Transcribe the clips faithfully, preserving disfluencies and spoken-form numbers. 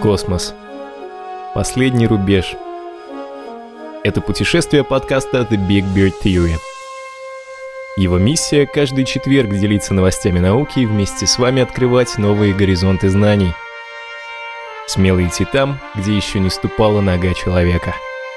Космос. Последний рубеж. Это путешествие подкаста The Big Bird Theory. Его миссия – каждый четверг делиться новостями науки и вместе с вами открывать новые горизонты знаний. Смело идти там, где еще не ступала нога человека.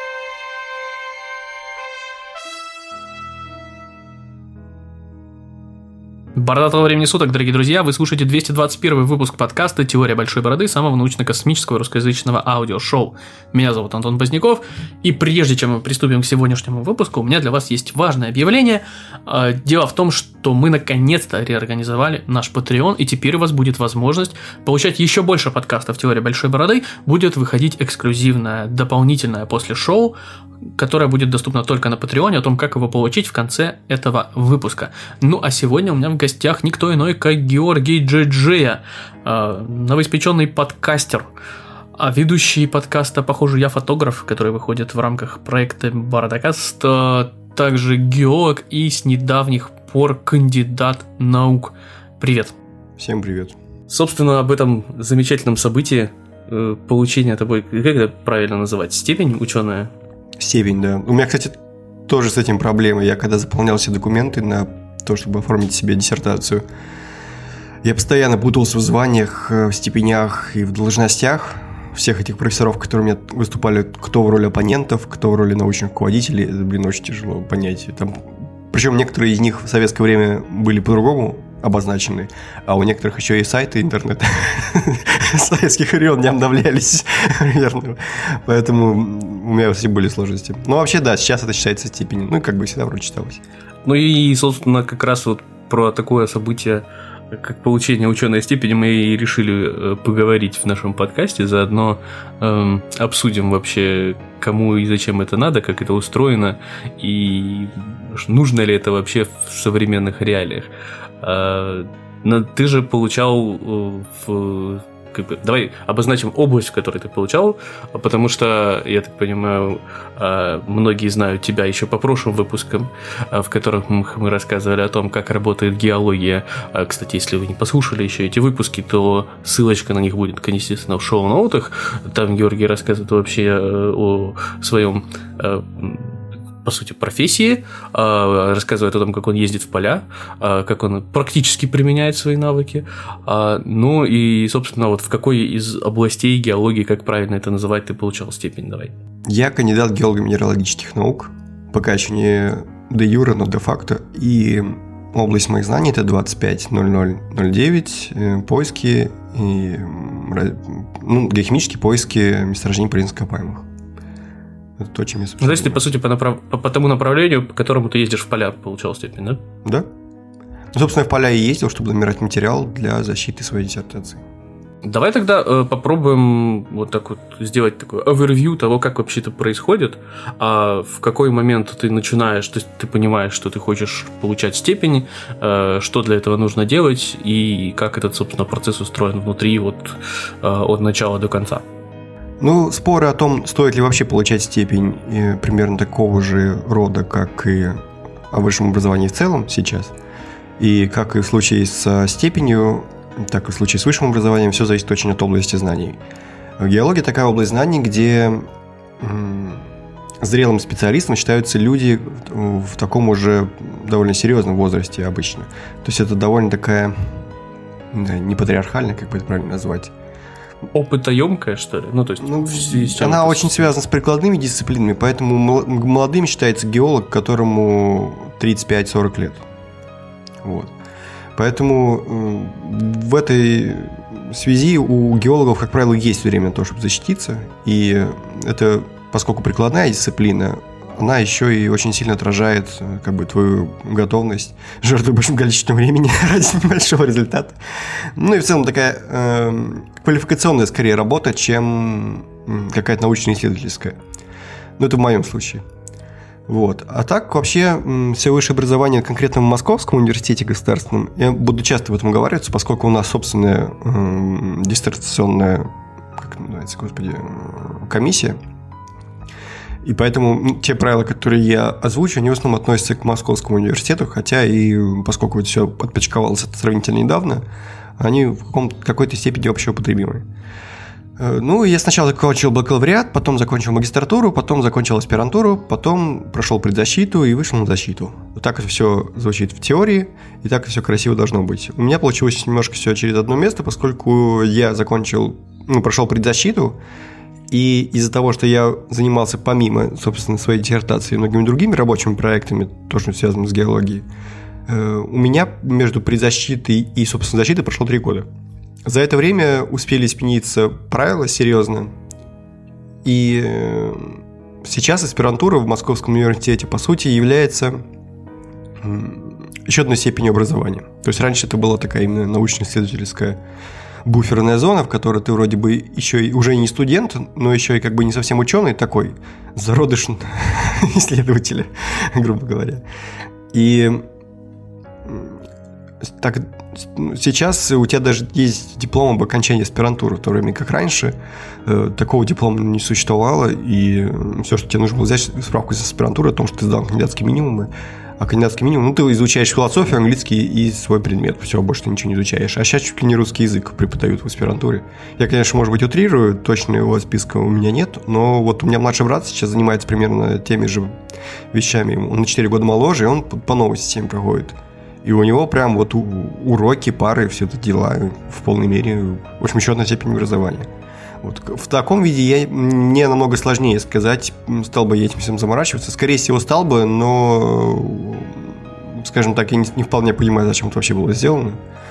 Бородатого времени суток, дорогие друзья, вы слушаете двести двадцать первый выпуск подкаста «Теория большой бороды», самого научно-космического русскоязычного аудиошоу. Меня зовут Антон Поздняков, и прежде чем мы приступим к сегодняшнему выпуску, у меня для вас есть важное объявление. Дело в том, что мы наконец-то реорганизовали наш Patreon, и теперь у вас будет возможность получать еще больше подкастов «Теория большой бороды», будет выходить эксклюзивное, дополнительное после шоу, которая будет доступна только на Патреоне, о том, как его получить в конце этого выпуска. Ну, а сегодня у меня в гостях никто иной, как Георгий Джеджея, э, новоиспеченный подкастер, а ведущий подкаста «Похоже, я фотограф», который выходит в рамках проекта Бородакаст, э, также геолог и с недавних пор кандидат наук. Привет. Всем привет. Собственно, об этом замечательном событии э, получения тобой, как это правильно называть, степень ученая? Степень, да. У меня, кстати, тоже с этим проблемы. Я когда заполнял все документы на то, чтобы оформить себе диссертацию, я постоянно путался в званиях, в степенях и в должностях всех этих профессоров, которые у меня выступали, кто в роли оппонентов, кто в роли научных руководителей. Это, блин, очень тяжело понять. Там... Причем некоторые из них в советское время были по-другому обозначены, а у некоторых еще и сайты интернета советских времен не обновлялись, верно. Поэтому у меня все были сложности. Но вообще, да, сейчас это считается степенью. Ну, как бы всегда вроде читалось. Ну и, собственно, как раз вот про такое событие, как получение ученой степени, мы и решили поговорить в нашем подкасте. Заодно эм, обсудим вообще, кому и зачем это надо, как это устроено, и нужно ли это вообще в современных реалиях. Но ты же получал в... Как бы, давай обозначим область, в которой ты получал, потому что, я так понимаю, многие знают тебя еще по прошлым выпускам, в которых мы рассказывали о том, как работает геология. Кстати, если вы не послушали еще эти выпуски, то ссылочка на них будет, естественно, в шоу-ноутах. Там Георгий рассказывает вообще о своем... по сути, профессии, рассказывает о том, как он ездит в поля, как он практически применяет свои навыки. Ну и, собственно, вот в какой из областей геологии, как правильно это называть, ты получал степень? Давай. Я кандидат геолого-минералогических наук, пока еще не де юре, но де факто. И область моих знаний – это двадцать пять ноль ноль ноль девять, поиски, и, ну, геохимические поиски месторождений полезных ископаемых. Это то, чем я, ну, то есть ты, по сути, по, направ... по, по тому направлению, по которому ты ездишь в поля, получал степень, да? Да. Ну, собственно, я в поля и ездил, чтобы набирать материал для защиты своей диссертации. Давай тогда э, попробуем вот так вот сделать такой овервью того, как вообще это происходит, а в какой момент ты начинаешь, то есть ты понимаешь, что ты хочешь получать степень, э, что для этого нужно делать, и как этот, собственно, процесс устроен внутри вот э, от начала до конца. Ну, споры о том, стоит ли вообще получать степень, примерно такого же рода, как и о высшем образовании в целом сейчас. И как и в случае с степенью, так и в случае с высшим образованием, все зависит очень от области знаний. Геология – такая область знаний, где зрелым специалистом считаются люди в таком уже довольно серьезном возрасте обычно. То есть это довольно такая, да, не патриархальная, как бы это правильно назвать, опытоемкая, что ли? Ну, то есть, ну, она очень связана с прикладными дисциплинами, поэтому молодым считается геолог, которому тридцать пять сорок лет. Вот. Поэтому в этой связи у геологов, как правило, есть время на то, чтобы защититься. И это, поскольку прикладная дисциплина, она еще и очень сильно отражает как бы твою готовность жертвовать большим количеством времени ради небольшого результата. Ну и в целом такая э, квалификационная скорее работа, чем какая-то научно-исследовательская. Ну это в моем случае. Вот. А так вообще все высшее образование конкретно в Московском университете государственном, я буду часто об этом говорить, поскольку у нас собственная э, диссертационная, как называется, господи, комиссия. И поэтому те правила, которые я озвучу, они в основном относятся к Московскому университету, хотя и поскольку это все отпочковалось сравнительно недавно, они в каком-то, какой-то степени общеупотребимы. Ну, я сначала закончил бакалавриат, потом закончил магистратуру, потом закончил аспирантуру, потом прошел предзащиту и вышел на защиту. Вот так это все звучит в теории, и так это все красиво должно быть. У меня получилось немножко все через одно место, поскольку я закончил, ну, прошел предзащиту, и из-за того, что я занимался помимо, собственно, своей диссертации и многими другими рабочими проектами, тоже связанными с геологией, у меня между предзащитой и, собственно, защитой прошло три года. За это время успели смениться правила серьезно, и сейчас аспирантура в Московском университете, по сути, является еще одной степенью образования. То есть раньше это была такая именно научно-исследовательская буферная зона, в которой ты вроде бы еще и, уже не студент, но еще и как бы не совсем ученый такой, зародыш исследователя, грубо говоря. И так, сейчас у тебя даже есть диплом об окончании аспирантуры, в то время как раньше э, такого диплома не существовало, и все, что тебе нужно было взять, справку из аспирантуры о том, что ты сдал кандидатские минимумы. А кандидатский минимум, ну, ты изучаешь философию, английский и свой предмет, все, больше ты ничего не изучаешь. А сейчас чуть ли не русский язык преподают в аспирантуре. Я, конечно, может быть, утрирую, точно его списка у меня нет, но вот у меня младший брат сейчас занимается примерно теми же вещами. Он на четыре года моложе, и он по новой системе проходит. И у него прям вот уроки, пары, все это дела в полной мере. В общем, еще одна степень образования. Вот. В таком виде я, мне намного сложнее сказать, стал бы я этим всем заморачиваться. Скорее всего, стал бы, но, скажем так, я не, не вполне понимаю, зачем это вообще было сделано.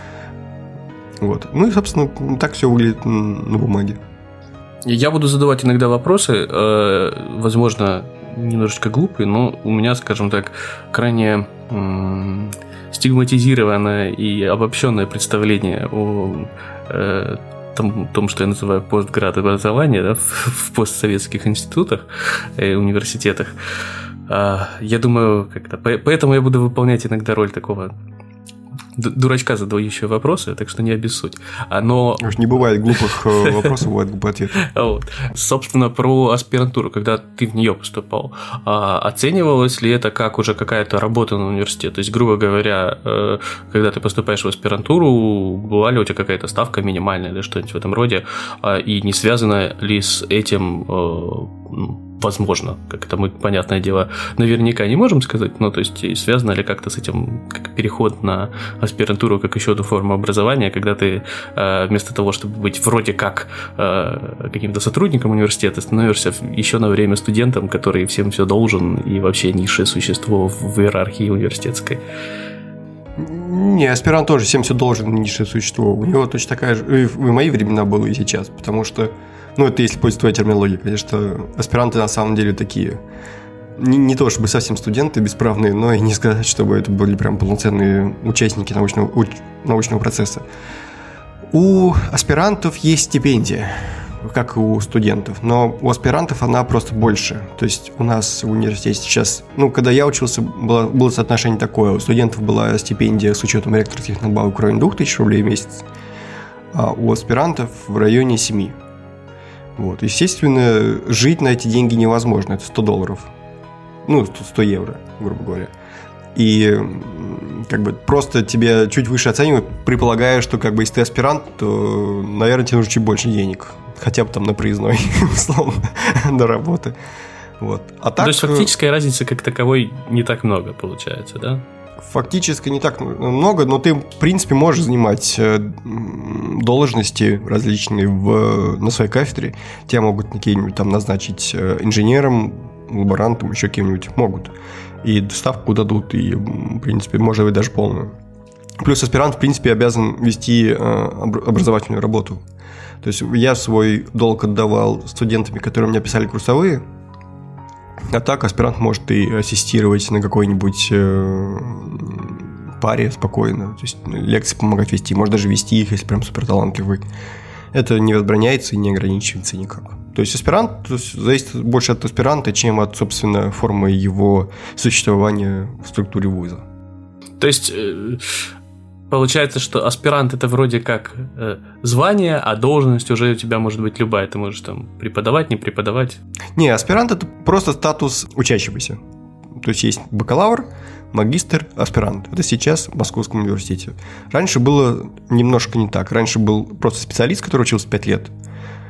Вот. Ну и, собственно, так все выглядит на бумаге. Я буду задавать иногда вопросы, э, возможно, немножечко глупые, но у меня, скажем так, крайне м- стигматизированное и обобщенное представление о э, том, том, что я называю постград образование, да, в, в постсоветских институтах и университетах. А, я думаю, как-то поэтому я буду выполнять иногда роль такого дурачка, задающего вопросы, так что не обессудь. Но... Не бывает глупых вопросов, бывает глупые ответы. Вот. Собственно, про аспирантуру, когда ты в нее поступал, оценивалось ли это как уже какая-то работа на университете? То есть, грубо говоря, когда ты поступаешь в аспирантуру, была ли у тебя какая-то ставка минимальная или что-нибудь в этом роде, и не связано ли с этим, возможно, как это мы, понятное дело, наверняка не можем сказать, но то есть связано ли как-то с этим как переход на аспирантуру как еще одну форму образования, когда ты э, вместо того, чтобы быть вроде как э, каким-то сотрудником университета, становишься еще на время студентом, который всем все должен и вообще низшее существо в иерархии университетской. Не, аспирант тоже всем все должен, низшее существо. У него точно такая же, и в мои времена было и сейчас, потому что, ну, это если пользоваться твоей терминологией, конечно, аспиранты на самом деле такие, не, не то чтобы совсем студенты бесправные, но и не сказать, чтобы это были прям полноценные участники научного, уч, научного процесса. У аспирантов есть стипендия, как и у студентов, но у аспирантов она просто больше. То есть у нас в университете сейчас, ну, когда я учился, было, было соотношение такое. У студентов была стипендия с учетом ректорских надбавок в районе двух тысяч рублей в месяц, а у аспирантов в районе семи. Вот. Естественно, жить на эти деньги невозможно, это сто долларов. Ну, сто евро, грубо говоря. И как бы просто тебя чуть выше оценивают, предполагая, что как бы если ты аспирант, то, наверное, тебе нужно чуть больше денег. Хотя бы там на проездной, условно, до работы. Вот. А так, то есть фактическая разница как таковой не так много получается, да? Фактически не так много, но ты, в принципе, можешь занимать должности различные в, на своей кафедре. Тебя могут какие-нибудь там назначить инженером, лаборантом, еще кем-нибудь могут. И ставку дадут, и, в принципе, может быть, даже полную. Плюс аспирант, в принципе, обязан вести образовательную работу. То есть я свой долг отдавал студентами, которые у меня писали курсовые, а так аспирант может и ассистировать на какой-нибудь э, паре спокойно, то есть лекции помогать вести, может даже вести их, если прям супер талантливый. Это не возбраняется и не ограничивается никак. То есть аспирант то есть, зависит больше от аспиранта, чем от, собственно, формы его существования в структуре вуза. То есть... Э- Получается, что аспирант – это вроде как э, звание, а должность уже у тебя может быть любая. Ты можешь там преподавать, не преподавать. Не, аспирант – это просто статус учащегося. То есть есть бакалавр, магистр, аспирант. Это сейчас в Московском университете. Раньше было немножко не так. Раньше был просто специалист, который учился пять лет.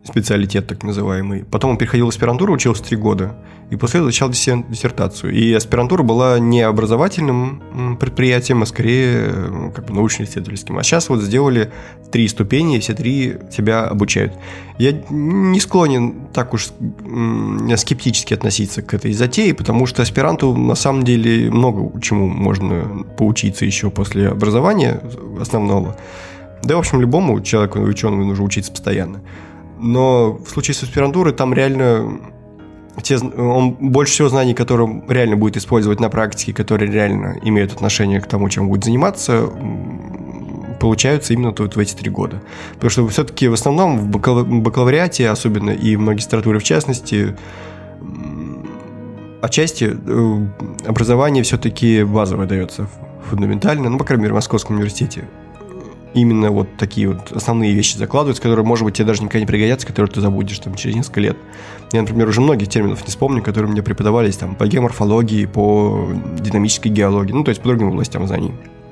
специалитет так называемый. Потом он переходил в аспирантуру, учился три года, и после этого начал диссертацию. И аспирантура была не образовательным предприятием, а скорее как бы научно-исследовательским. А сейчас вот сделали три ступени, и все три тебя обучают. Я не склонен так уж скептически относиться к этой затее, потому что аспиранту на самом деле много чему можно поучиться еще после образования основного. Да, в общем, любому человеку, ученому, нужно учиться постоянно. Но в случае с аспирантурой там реально те, он больше всего знаний, которые реально будет использовать на практике, которые реально имеют отношение к тому, чем будет заниматься, получаются именно вот в эти три года. Потому что все-таки в основном в бакалавриате, особенно и в магистратуре в частности, отчасти образование все-таки базовое дается, фундаментально, ну, по крайней мере, в Московском университете. Именно вот такие вот основные вещи закладываются, которые, может быть, тебе даже никогда не пригодятся, которые ты забудешь там, через несколько лет. Я, например, уже многих терминов не вспомню, которые мне преподавались там, по геоморфологии, по динамической геологии, ну, то есть по другим областям знаний.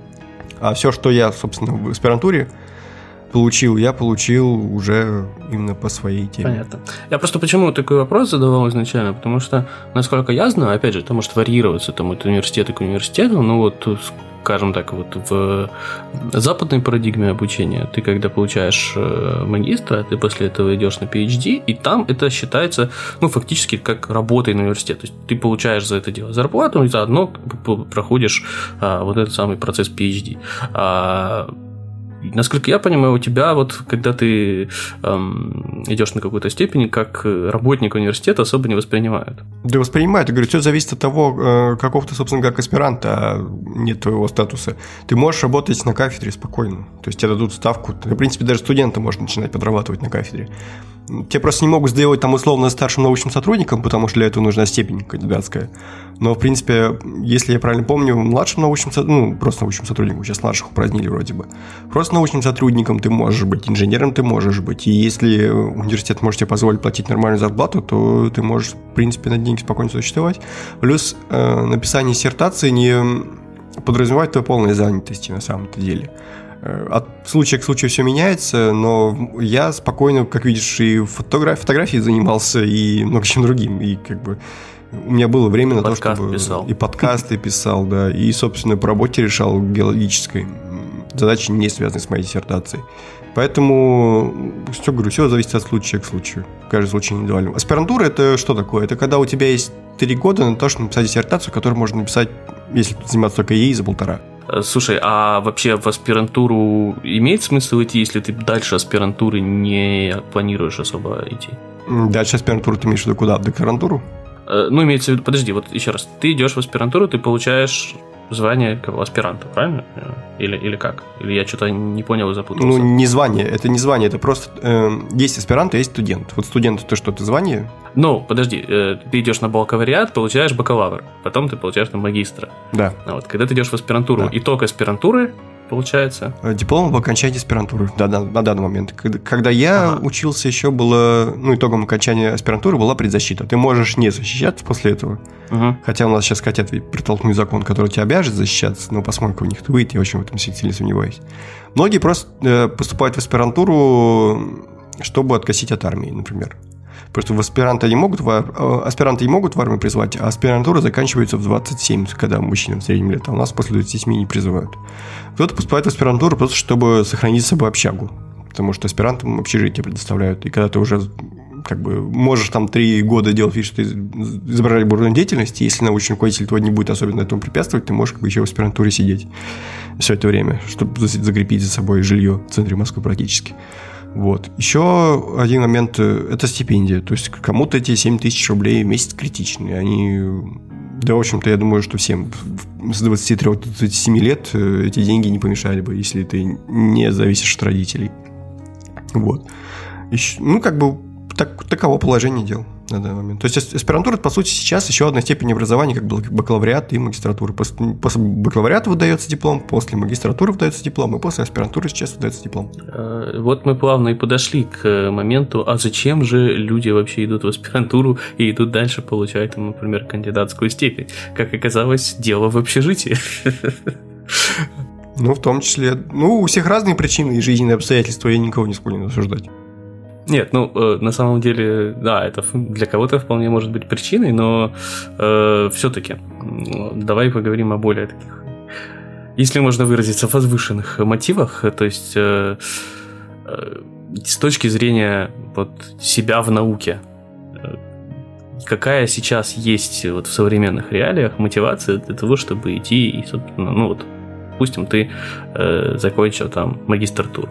А все, что я, собственно, в аспирантуре получил, я получил уже именно по своей теме. Понятно. Я просто почему такой вопрос задавал изначально, потому что, насколько я знаю, опять же, это может варьироваться там, от университета к университету, ну вот, скажем так, вот в западной парадигме обучения ты, когда получаешь магистра, ты после этого идешь на пи эйч ди, и там это считается, ну, фактически как работой на университет. То есть ты получаешь за это дело зарплату, и заодно проходишь а, вот этот самый процесс пи эйч ди. А, насколько я понимаю, у тебя вот, когда ты эм, идешь на какую-то степень, как работник университета особо не воспринимают. Да воспринимают. Я говорю, все зависит от того, каков ты, собственно, как аспирант, а нет твоего статуса. Ты можешь работать на кафедре спокойно. То есть тебе дадут ставку. В принципе, даже студенты можно начинать подрабатывать на кафедре. Тебе просто не могут сделать там условно старшим научным сотрудником, потому что для этого нужна степень кандидатская. Но, в принципе, если я правильно помню, младшим научным сотрудником, ну, просто научным сотрудником, сейчас младших упразднили вроде бы. Просто научным сотрудником ты можешь быть, инженером ты можешь быть. И если университет может тебе позволить платить нормальную зарплату, то ты можешь, в принципе, на деньги спокойно существовать. Плюс э, написание диссертации не подразумевает твою полную занятость на самом-то деле. От случая к случаю все меняется, но я спокойно, как видишь, и фотограф... фотографией занимался, и много чем другим. И как бы у меня было время на то, чтобы... Писал. И подкасты писал, да, и, собственно, по работе решал геологической задачи, не связанные с моей диссертацией. Поэтому, все говорю, все зависит от случая к случаю. Каждый случай индивидуальный. Аспирантура – это что такое? Это когда у тебя есть три года на то, чтобы написать диссертацию, которую можно написать, если заниматься только ей, за полтора. Слушай, а вообще в аспирантуру имеет смысл идти, если ты дальше аспирантуры не планируешь особо идти? Дальше аспирантуру ты имеешь в виду куда? В докторантуру? Ну, имеется в виду, подожди, вот еще раз. Ты идешь в аспирантуру, ты получаешь звание кого? Аспиранта, правильно? Или, или как? Или я что-то не понял и запутался? Ну, не звание, это не звание, это просто э, есть аспирант, а есть студент. Вот студент – это что, это звание? Ну, подожди, э, ты идешь на бакалавриат, получаешь бакалавр, потом ты получаешь на магистра. Да. А вот когда ты идешь в аспирантуру, да. Итог аспирантуры получается? Диплом об окончании аспирантуры да, да, на данный момент. Когда, когда я ага. учился, еще было, ну, итогом окончания аспирантуры была предзащита. Ты можешь не защищаться после этого. Угу. Хотя у нас сейчас хотят протолкнуть закон, который тебя обяжет защищаться, но посмотрим, как у них это выйдет, я очень в этом сильно сомневаюсь. Многие просто э, поступают в аспирантуру, чтобы откосить от армии, например. Просто в аспиранты не могут, в, аспиранты не могут в армию призвать, а аспирантура заканчивается в двадцать семь, когда мужчинам в среднем лет, а у нас после двадцати семи не призывают. Кто-то поступает в аспирантуру просто, чтобы сохранить с собой общагу, потому что аспирантам общежитие предоставляют, и когда ты уже как бы можешь там три года делать вид, что ты изображаешь бурную деятельность, и если научный руководитель твой не будет особенно этому препятствовать, ты можешь как бы еще в аспирантуре сидеть все это время, чтобы закрепить за собой жилье в центре Москвы практически. Вот. Еще один момент – это стипендия. То есть кому-то эти семь тысяч рублей в месяц критичны. Они, да, в общем-то, я думаю, что всем с двадцати трёх до двадцати семи лет эти деньги не помешали бы, если ты не зависишь от родителей. Вот. Еще, ну, как бы так, таково положение дел на данный момент. То есть аспирантура, по сути, сейчас еще одна степень образования, как бакалавриат и магистратура. После, после бакалавриата выдается диплом, после магистратуры выдается диплом, и после аспирантуры сейчас выдается диплом. Вот мы плавно и подошли к моменту, а зачем же люди вообще идут в аспирантуру и идут дальше, получают, например, кандидатскую степень? Как оказалось, дело в общежитии. Ну, в том числе. Ну, у всех разные причины и жизненные обстоятельства, я никого не склонен осуждать. Нет, ну, э, на самом деле, да, это для кого-то вполне может быть причиной, но э, все-таки э, давай поговорим о более таких, если можно выразиться, возвышенных мотивах, то есть э, э, с точки зрения вот, себя в науке. Какая сейчас есть вот в современных реалиях мотивация для того, чтобы идти и, собственно, ну вот, допустим, ты э, закончил там магистратуру.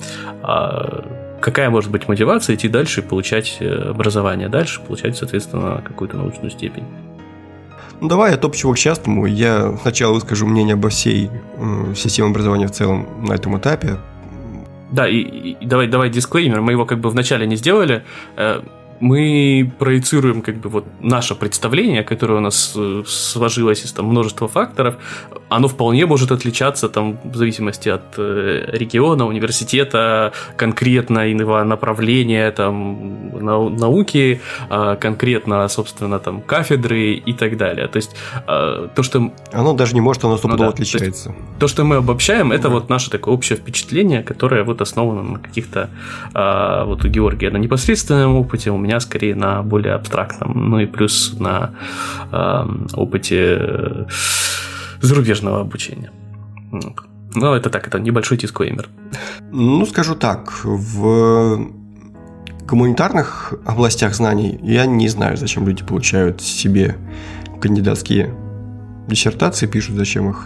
А какая может быть мотивация идти дальше и получать образование дальше, получать, соответственно, какую-то научную степень? Ну, давай от общего к частному. Я сначала выскажу мнение обо всей э, системе образования в целом на этом этапе. Да, и, и давай, давай дисклеймер, мы его как бы вначале не сделали. Э, мы проецируем как бы вот наше представление, которое у нас сложилось из там множества факторов. Оно вполне может отличаться там в зависимости от региона, университета, конкретно направления там науки, конкретно, собственно, там кафедры и так далее. То есть то, что... Оно даже не может, оно стопудово ну, да. отличается. То, то, что мы обобщаем, это mm-hmm. вот наше такое общее впечатление, которое вот основано на каких-то... Вот у Георгия на непосредственном опыте, у меня скорее на более абстрактном, ну и плюс на э, опыте э, зарубежного обучения. Ну, это так, это небольшой дисклеймер. Ну, скажу так, в гуманитарных областях знаний я не знаю, зачем люди получают себе кандидатские диссертации, пишут, зачем их.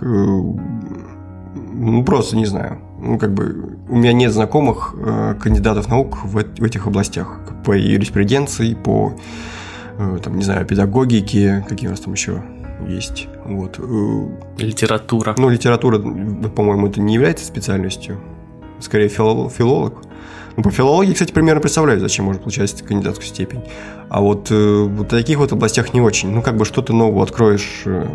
Ну, просто не знаю. Ну, как бы, у меня нет знакомых э, кандидатов наук в, в этих областях. По юриспруденции, по, э, там, не знаю, педагогике, какие у нас там еще есть. Вот. Литература. Ну, литература, по-моему, это не является специальностью. Скорее, филолог. филолог. Ну, по филологии, кстати, примерно представляю, зачем можно получать кандидатскую степень. А вот, э, вот в таких вот областях не очень. Ну, как бы что-то новое откроешь э,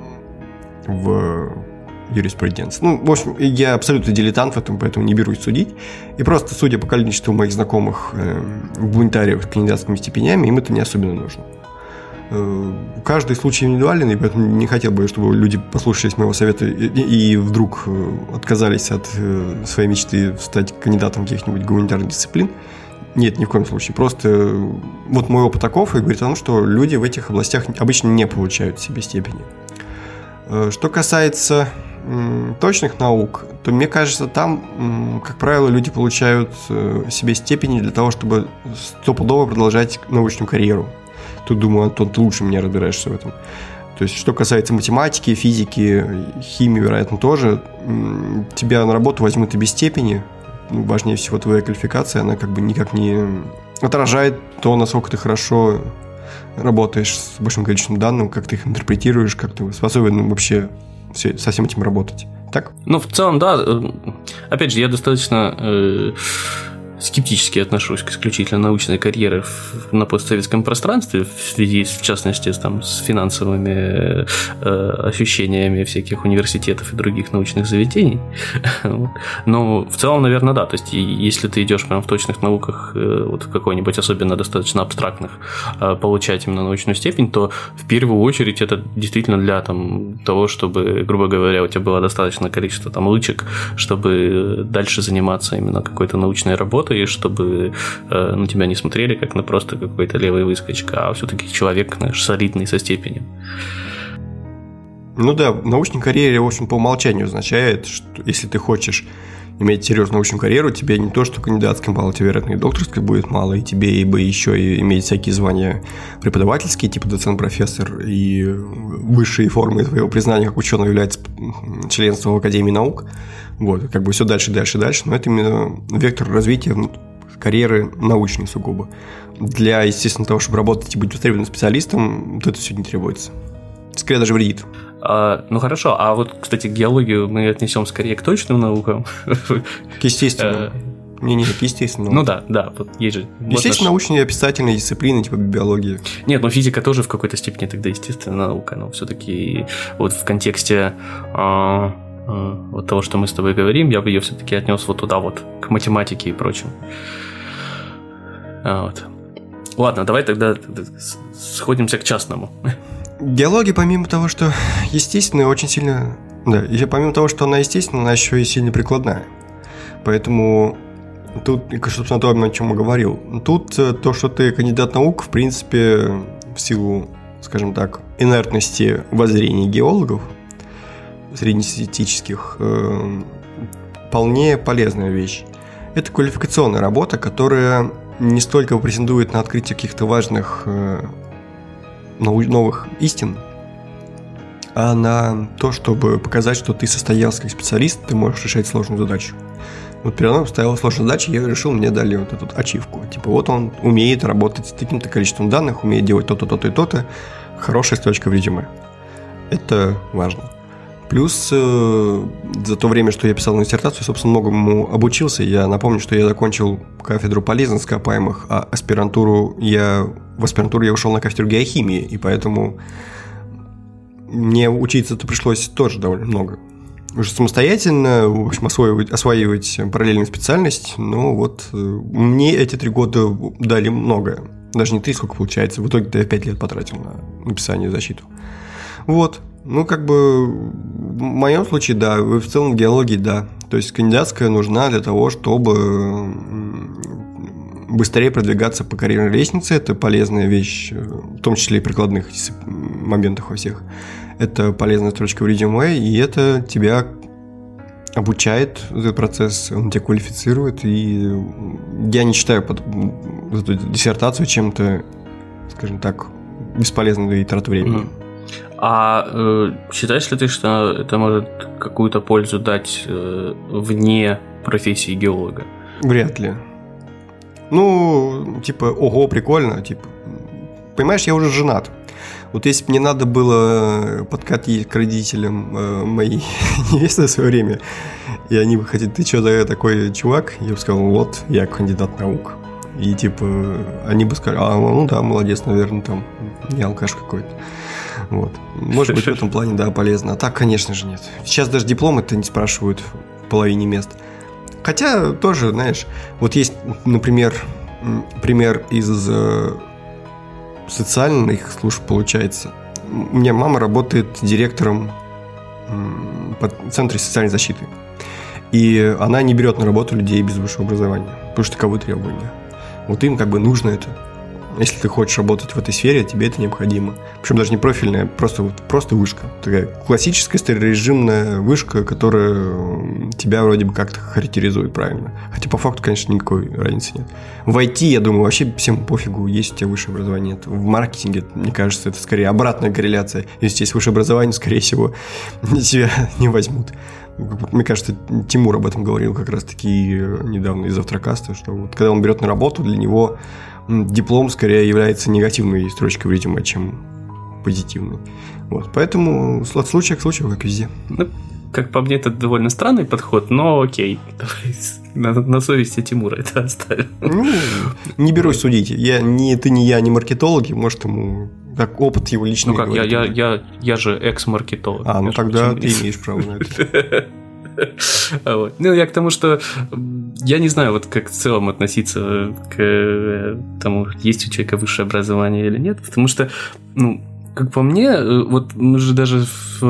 в... юриспруденции. Ну, в общем, я абсолютно дилетант в этом, поэтому не берусь судить. И просто, судя по количеству моих знакомых э, гуманитариев с кандидатскими степенями, им это не особенно нужно. Э, каждый случай индивидуальный, поэтому не хотел бы, чтобы люди послушались моего совета и, и вдруг отказались от э, своей мечты стать кандидатом каких-нибудь гуманитарных дисциплин. Нет, ни в коем случае. Просто вот мой опыт таков и говорит о том, что люди в этих областях обычно не получают себе степени. Э, что касается точных наук, то, мне кажется, там, как правило, люди получают себе степени для того, чтобы стопудово продолжать научную карьеру. Тут, думаю, Антон, ты лучше меня разбираешься в этом. То есть, что касается математики, физики, химии, вероятно, тоже, тебя на работу возьмут и без степени. Важнее всего твоя квалификация, она как бы никак не отражает то, насколько ты хорошо работаешь с большим количеством данных, как ты их интерпретируешь, как ты способен вообще со всем этим работать. Так? Ну, в целом, да. Опять же, я достаточно э, скептически отношусь к исключительно научной карьере в, на постсоветском пространстве, в связи, в частности, там, с финансовыми э, ощущениями всяких университетов и других научных заведений. Но в целом, наверное, да. То есть, если ты идешь прямо в точных науках, э, вот в какой-нибудь особенно достаточно абстрактных, э, получать именно научную степень, то в первую очередь это действительно для там, того, чтобы, грубо говоря, у тебя было достаточное количество там лычек, чтобы дальше заниматься именно какой-то научной работой, и чтобы э, на тебя не смотрели как на просто какой-то левый выскочка, а все-таки человек, знаешь, солидный со степенью. Ну да, научная карьера, в общем, по умолчанию означает, что если ты хочешь иметь серьезную научную карьеру, тебе не то, что кандидатской мало, тебе, вероятно, и докторской будет мало, и тебе бы еще и иметь всякие звания преподавательские, типа доцент-профессор, и высшие формы твоего признания как ученого является членство в Академии наук. Вот, как бы все дальше, дальше, дальше, но это именно вектор развития карьеры научной сугубо. Для, естественно, того, чтобы работать и быть востребованным специалистом, вот это все не требуется. Скорее даже вредит. А, ну хорошо, а вот, кстати, геологию мы отнесем скорее к точным наукам. К естественным. Не, не, к естественному. Ну да, да, вот есть же. Естественно, научные описательные дисциплины, типа биологии. Нет, но физика тоже в какой-то степени тогда естественная наука, но все-таки вот в контексте а, а, вот того, что мы с тобой говорим, я бы ее все-таки отнес вот туда вот, к математике и прочим. А, вот. Ладно, давай тогда сходимся к частному. Геология, помимо того, что естественная, очень сильно... Да, и помимо того, что она естественная, она еще и сильно прикладная. Поэтому тут, собственно, то, о чем я говорил. Тут то, что ты кандидат наук, в принципе, в силу, скажем так, инертности воззрений геологов среднестатистических, э, вполне полезная вещь. Это квалификационная работа, которая не столько претендует на открытие каких-то важных э, новых истин, а на то, чтобы показать, что ты состоялся как специалист, ты можешь решать сложную задачу. Вот передо мной стояла сложная задача, я решил, мне дали вот эту ачивку. Типа вот он умеет работать с таким-то количеством данных, умеет делать то-то, то-то и то-то. Хорошая строчка в резюме. Это важно. Плюс э, за то время, что я писал на диссертацию, собственно, многому обучился. Я напомню, что я закончил кафедру полезных ископаемых, а аспирантуру я, в аспирантуру я ушел на кафедру геохимии, и поэтому мне учиться-то пришлось тоже довольно много. Уже самостоятельно, в общем, осваивать, осваивать параллельную специальность, но вот э, мне эти три года дали многое. Даже не три, сколько получается. В итоге я пять лет потратил на написание и защиту. Вот. Ну, как бы, в моем случае, да, в целом геологии, да. То есть кандидатская нужна для того, чтобы быстрее продвигаться по карьерной лестнице. Это полезная вещь, в том числе и в прикладных моментах во всех. Это полезная строчка в резюме, и это тебя обучает, этот процесс, он тебя квалифицирует. И я не считаю под эту диссертацию чем-то, скажем так, бесполезной траты времени. Mm-hmm. А э, считаешь ли ты, что это может какую-то пользу дать э, вне профессии геолога? Вряд ли. Ну, типа, ого, прикольно. Типа, понимаешь, я уже женат. Вот если бы мне надо было подкатить к родителям э, моей невесты в свое время, и они бы хотели, ты что за такой чувак? Я бы сказал, вот, я кандидат наук. И типа, они бы сказали, а, ну да, молодец, наверное, там, не алкаш какой-то. Вот. Может быть, в этом плане, да, полезно. А так, конечно же, нет. Сейчас даже дипломы-то не спрашивают в половине мест. Хотя тоже, знаешь, вот есть, например, пример из э, социальных служб, получается. У меня мама работает директором э, в Центре социальной защиты. И она не берет на работу людей без высшего образования, потому что таковы требования. Вот им как бы нужно это. Если ты хочешь работать в этой сфере, тебе это необходимо. Причем даже не профильная, просто, просто вышка. Такая классическая стереорежимная вышка, которая тебя вроде бы как-то характеризует правильно. Хотя по факту, конечно, никакой разницы нет. В ай ти, я думаю, вообще всем пофигу, есть у тебя высшее образование. Нет. В маркетинге, мне кажется, это скорее обратная корреляция. Если есть высшее образование, скорее всего, тебя не возьмут. Мне кажется, Тимур об этом говорил как раз-таки недавно из Завтракаста, что вот когда он берет на работу, для него диплом скорее является негативной строчкой в резюме, чем позитивной. Вот. Поэтому от случая к случаю, как везде. Ну, как по мне, это довольно странный подход, но окей. На, на совести Тимура это оставим. Ну, не берусь судить. Я, ни ты, ни я, не маркетологи, может, ему так опыт его личный. Ну как, я, я, я, я же экс-маркетолог. А, ну тогда ты имеешь право на это. Вот. Ну, я к тому, что я не знаю, вот как в целом относиться к тому, есть у человека высшее образование или нет, потому что, ну, как по мне, вот мы же даже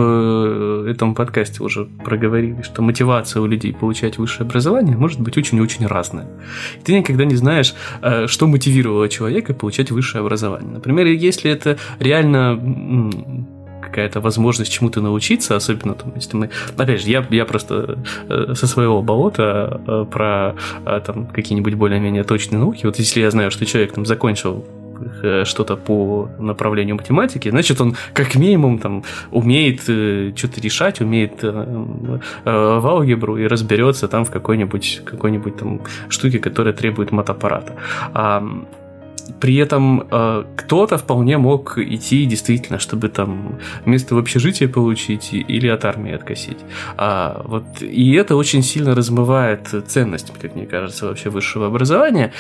в этом подкасте уже проговорили, что мотивация у людей получать высшее образование может быть очень-очень разная. И ты никогда не знаешь, что мотивировало человека получать высшее образование. Например, если это реально какая-то возможность чему-то научиться, особенно там, если мы... Опять же, я, я просто э, со своего болота э, про э, там, какие-нибудь более-менее точные науки. Вот если я знаю, что человек там закончил э, что-то по направлению математики, значит, он как минимум там умеет э, что-то решать, умеет э, э, в алгебру и разберется там в какой-нибудь, какой-нибудь там штуке, которая требует матаппарата. А при этом э, кто-то вполне мог идти действительно, чтобы там место в общежитии получить или от армии откосить. А, вот, и это очень сильно размывает ценность, как мне кажется, вообще высшего образования.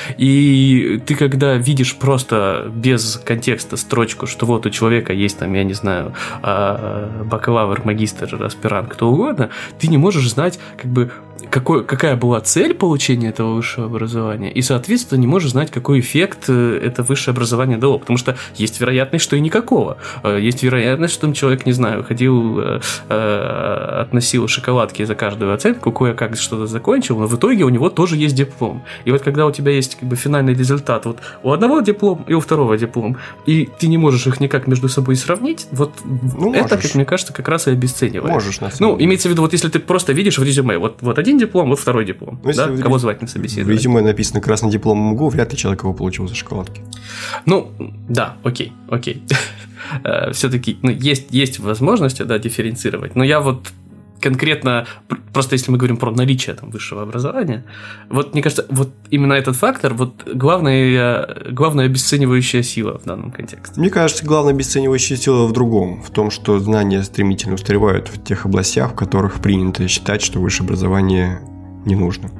И ты когда видишь просто без контекста строчку, что вот у человека есть там, я не знаю, э, бакалавр, магистр, аспирант, кто угодно, ты не можешь знать, как бы, какой, какая была цель получения этого высшего образования, и, соответственно, не можешь знать, какой эффект это высшее образование дало, потому что есть вероятность, что и никакого. Есть вероятность, что там человек, не знаю, ходил, относил шоколадки за каждую оценку, кое-как что-то закончил, но в итоге у него тоже есть диплом. И вот когда у тебя есть как бы финальный результат, вот у одного диплом и у второго диплом, и ты не можешь их никак между собой сравнить, вот ну, это, можешь. как мне кажется, как раз и обесценивает. Можешь, на самом Ну, имеется в виду, вот если ты просто видишь в резюме, вот, вот один диплом, вот второй диплом, ну, да? в Кого рез... звать на собеседование? В резюме написано красный диплом МГУ, вряд ли человек его получил за шоколадки. Ну, да, окей, окей. Все-таки ну, есть, есть возможности, да, дифференцировать, но я вот конкретно, просто если мы говорим про наличие там, высшего образования, вот мне кажется, вот именно этот фактор, вот главная, главная обесценивающая сила в данном контексте. Мне кажется, главная обесценивающая сила в другом, в том, что знания стремительно устаревают в тех областях, в которых принято считать, что высшее образование не нужно.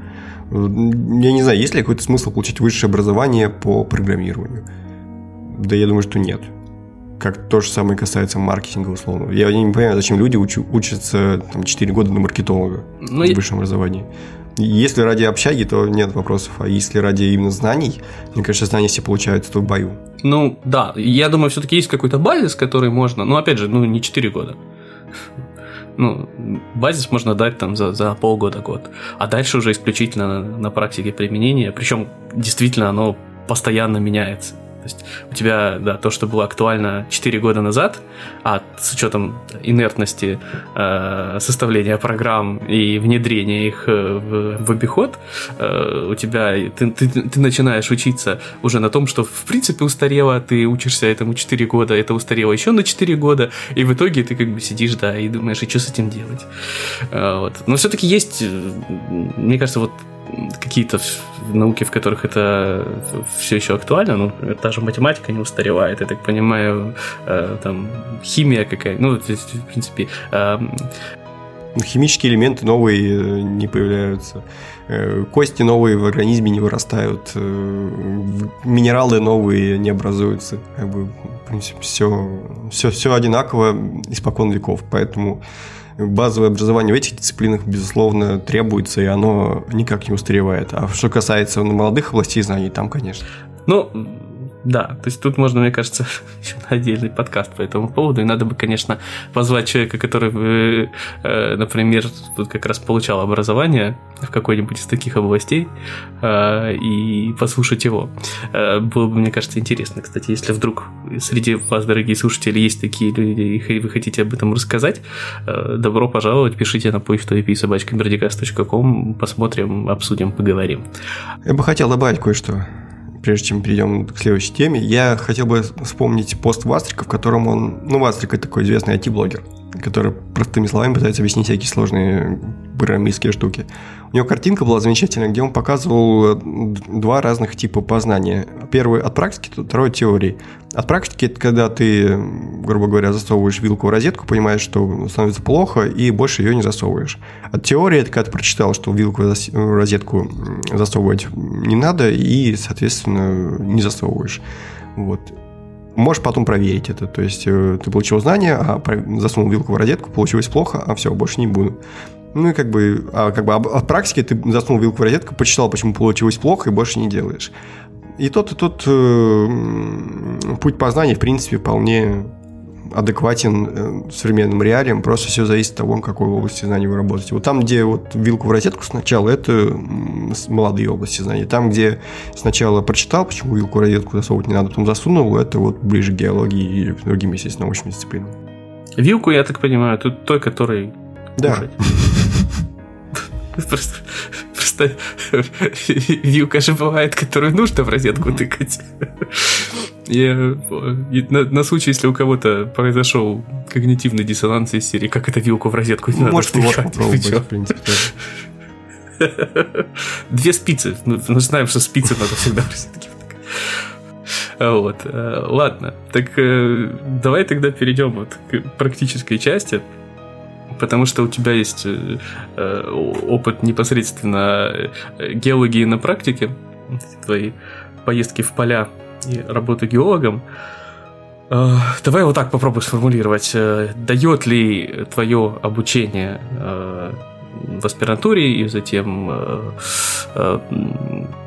Я не знаю, есть ли какой-то смысл получить высшее образование по программированию? Да я думаю, что нет. Как то же самое касается маркетинга, условно. Я не понимаю, зачем люди учу, учатся там, четыре года на маркетолога ну, в высшем я... образовании. Если ради общаги, то нет вопросов. А если ради именно знаний, мне кажется, знания все получаются в бою. Ну, да. Я думаю, все-таки есть какой-то базис, который можно... Ну, опять же, ну, не четыре года. Ну, базис можно дать там за, за полгода-год. А дальше уже исключительно на, на практике применения. Причем, действительно, оно постоянно меняется. То есть у тебя, да, то, что было актуально четыре года назад, а с учетом инертности э, составления программ и внедрения их в, в обиход, э, у тебя ты, ты, ты начинаешь учиться уже на том, что в принципе устарело, ты учишься этому четыре года, это устарело еще на четыре года, и в итоге ты как бы сидишь, да, и думаешь, и что с этим делать. Э, вот. Но все-таки есть, мне кажется, вот какие-то науки, в которых это все еще актуально, ну, та же математика не устаревает, я так понимаю, э, там, химия какая-то, ну, в принципе... Э... Химические элементы новые не появляются, кости новые в организме не вырастают, минералы новые не образуются, как бы, в принципе, все, все, все одинаково испокон веков, поэтому... Базовое образование в этих дисциплинах, безусловно, требуется, и оно никак не устаревает. А что касается молодых областей знаний, там, конечно. Ну, да, то есть тут можно, мне кажется, еще на отдельный подкаст по этому поводу. И надо бы, конечно, позвать человека, который, например, тут как раз получал образование в какой-нибудь из таких областей, и послушать его. Было бы, мне кажется, интересно. Кстати, если вдруг среди вас, дорогие слушатели, есть такие люди, и вы хотите об этом рассказать, добро пожаловать, пишите на почту и пи собака бердикаст точка ком, посмотрим, обсудим, поговорим. Я бы хотел добавить кое-что. Прежде чем перейдем к следующей теме, я хотел бы вспомнить пост Вастрика, в котором он... Ну, Вастрик – это такой известный ай ти-блогер, который простыми словами пытается объяснить всякие сложные программистские штуки. У него картинка была замечательная, где он показывал два разных типа познания. Первый от практики, второй от теории. От практики – это когда ты, грубо говоря, засовываешь вилку в розетку, понимаешь, что становится плохо, и больше ее не засовываешь. От теории – это когда ты прочитал, что вилку в розетку засовывать не надо, и, соответственно, не засовываешь. Вот. Можешь потом проверить это. То есть ты получил знания, а засунул вилку в розетку, получилось плохо, а все, больше не буду. Ну и как бы, а как бы от практики ты засунул вилку в розетку, почитал, почему получилось плохо, и больше не делаешь. И тот, и тот э, путь познания, в принципе, вполне адекватен э, современным реалиям, просто все зависит от того, в какой области знаний вы работаете. Вот там, где вот вилку в розетку сначала, это молодые области знаний. Там, где сначала прочитал, почему вилку в розетку засовывать не надо, потом засунул, это вот ближе к геологии и к другим, естественно, научным дисциплинам. Вилку, я так понимаю, тут той, который... Да. Просто, просто вилка же бывает, которую нужно в розетку тыкать. Я, на, на случай, если у кого-то произошел когнитивный диссонанс из серии, как это вилку в розетку не надо Может, втыкать. Может, попробовать, в принципе, тоже. Две спицы. Мы знаем, что спицы надо всегда в розетке втыкать. Вот. Ладно. Так давай тогда перейдем вот к практической части. Потому что у тебя есть э, опыт непосредственно геологии на практике, твои поездки в поля и работа геологом. Э, давай вот так попробуй сформулировать. Э, дает ли твое обучение э, в аспирантуре и затем э, э,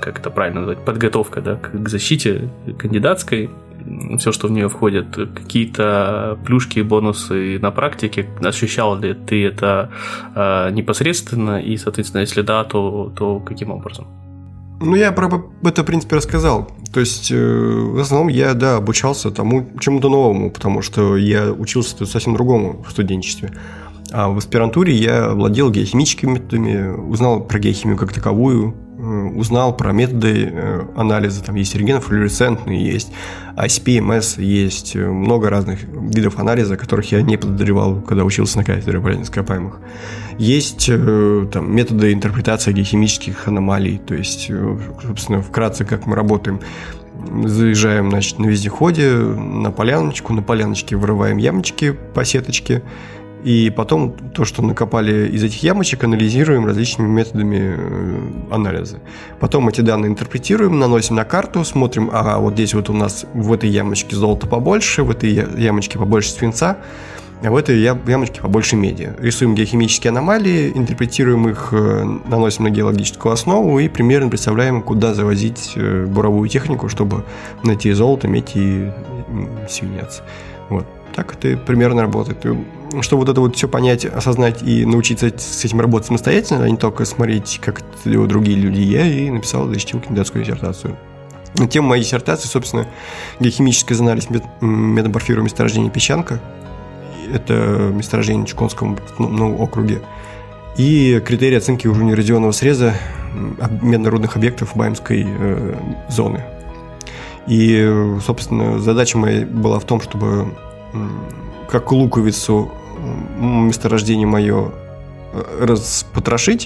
как это правильно назвать, подготовка, да, к защите кандидатской, все, что в нее входит, какие-то плюшки и бонусы на практике, ощущал ли ты это э, непосредственно, и, соответственно, если да, то, то каким образом? Ну, я про это, в принципе, рассказал. То есть, в основном я, да, обучался тому, чему-то новому, потому что я учился совсем другому в студенчестве. А в аспирантуре я владел геохимическими методами, узнал про геохимию как таковую, узнал про методы анализа. Там есть рентгенофлуоресцентные, есть ай эс пи эм эс, есть много разных видов анализа, которых я не подозревал, когда учился на кафедре полезных ископаемых. Есть там методы интерпретации геохимических аномалий, то есть, собственно, вкратце, как мы работаем. Заезжаем, значит, на вездеходе на поляночку, на поляночке вырываем ямочки по сеточке, и потом то, что накопали из этих ямочек, анализируем различными методами анализа. Потом эти данные интерпретируем, наносим на карту, смотрим, ага, вот здесь вот у нас в этой ямочке золота побольше, в этой ямочке побольше свинца, а в этой ямочке побольше меди. Рисуем геохимические аномалии, интерпретируем их, наносим на геологическую основу и примерно представляем, куда завозить буровую технику, чтобы найти золото, медь и свинец. Вот. Так это примерно работает. Чтобы вот это вот все понять, осознать и научиться с этим работать самостоятельно, а не только смотреть, как это делают другие люди, я и написал, защитил кандидатскую диссертацию. Тема моей диссертации, собственно, геохимический анализ метаморфированного месторождения песчанка. Это месторождение в Чукотском ну, округе. И критерии оценки уранового среза медно-рудных объектов Баимской э, зоны. И, собственно, задача моя была в том, чтобы как луковицу месторождение мое распотрошить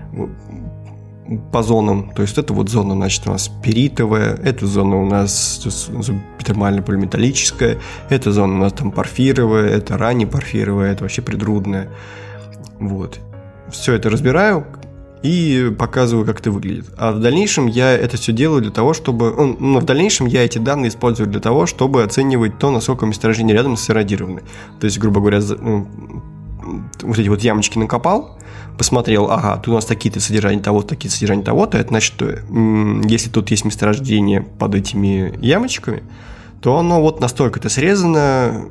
по зонам. То есть это вот зона, значит, у нас перитовая, эта зона у нас термально-полиметаллическая, эта зона у нас там порфировая, это раннепорфировая, это вообще предрудная. Вот. Все это разбираю и показываю, как это выглядит. А в дальнейшем я это все делаю для того, чтобы... Ну, в дальнейшем я эти данные использую для того, чтобы оценивать то, насколько месторождение рядом сэродированы. То есть, грубо говоря, вот эти вот ямочки накопал, посмотрел, ага, тут у нас такие-то содержания того-то, такие содержания того-то, это значит, что если тут есть месторождение под этими ямочками, то оно вот настолько-то срезано.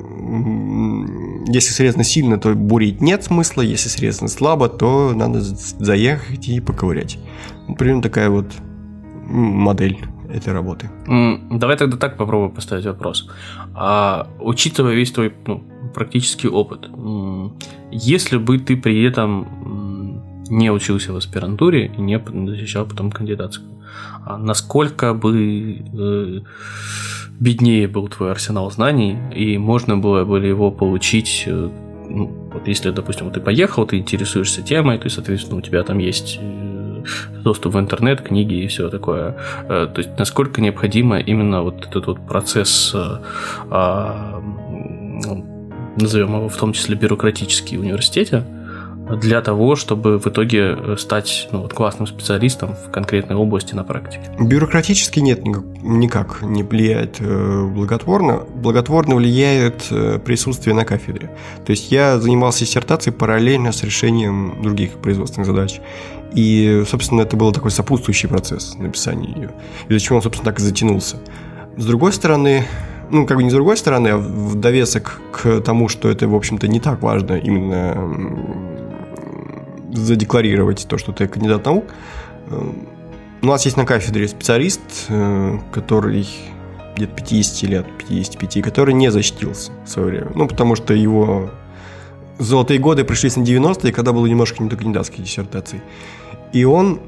Если срезано сильно, то бурить нет смысла, если срезано слабо, то надо заехать и поковырять. Примерно такая вот модель этой работы. Давай тогда так попробую поставить вопрос. А, учитывая весь твой ну, практический опыт, если бы ты при этом не учился в аспирантуре и не защищал потом кандидатскую, а насколько бы э, беднее был твой арсенал знаний, и можно было бы его получить, э, ну, вот если, допустим, вот ты поехал, ты интересуешься темой, то есть, соответственно, у тебя там есть доступ в интернет, книги и все такое. Э, то есть, насколько необходимо именно вот этот вот процесс, э, э, ну, назовем его в том числе бюрократический в университете, для того, чтобы в итоге стать ну, вот, классным специалистом в конкретной области на практике? Бюрократически нет, никак не влияет благотворно. Благотворно влияет присутствие на кафедре. То есть я занимался диссертацией параллельно с решением других производственных задач. И, собственно, это был такой сопутствующий процесс написания ее, из-за чего он, собственно, так и затянулся. С другой стороны, ну, как бы не с другой стороны, а в довесок к тому, что это, в общем-то, не так важно именно задекларировать то, что ты кандидат наук. У нас есть на кафедре специалист, который где-то пятьдесят лет, пятьдесят пять, который не защитился в свое время. Ну, потому что его золотые годы пришлись на девяностые, когда было немножко не до кандидатской диссертации. И он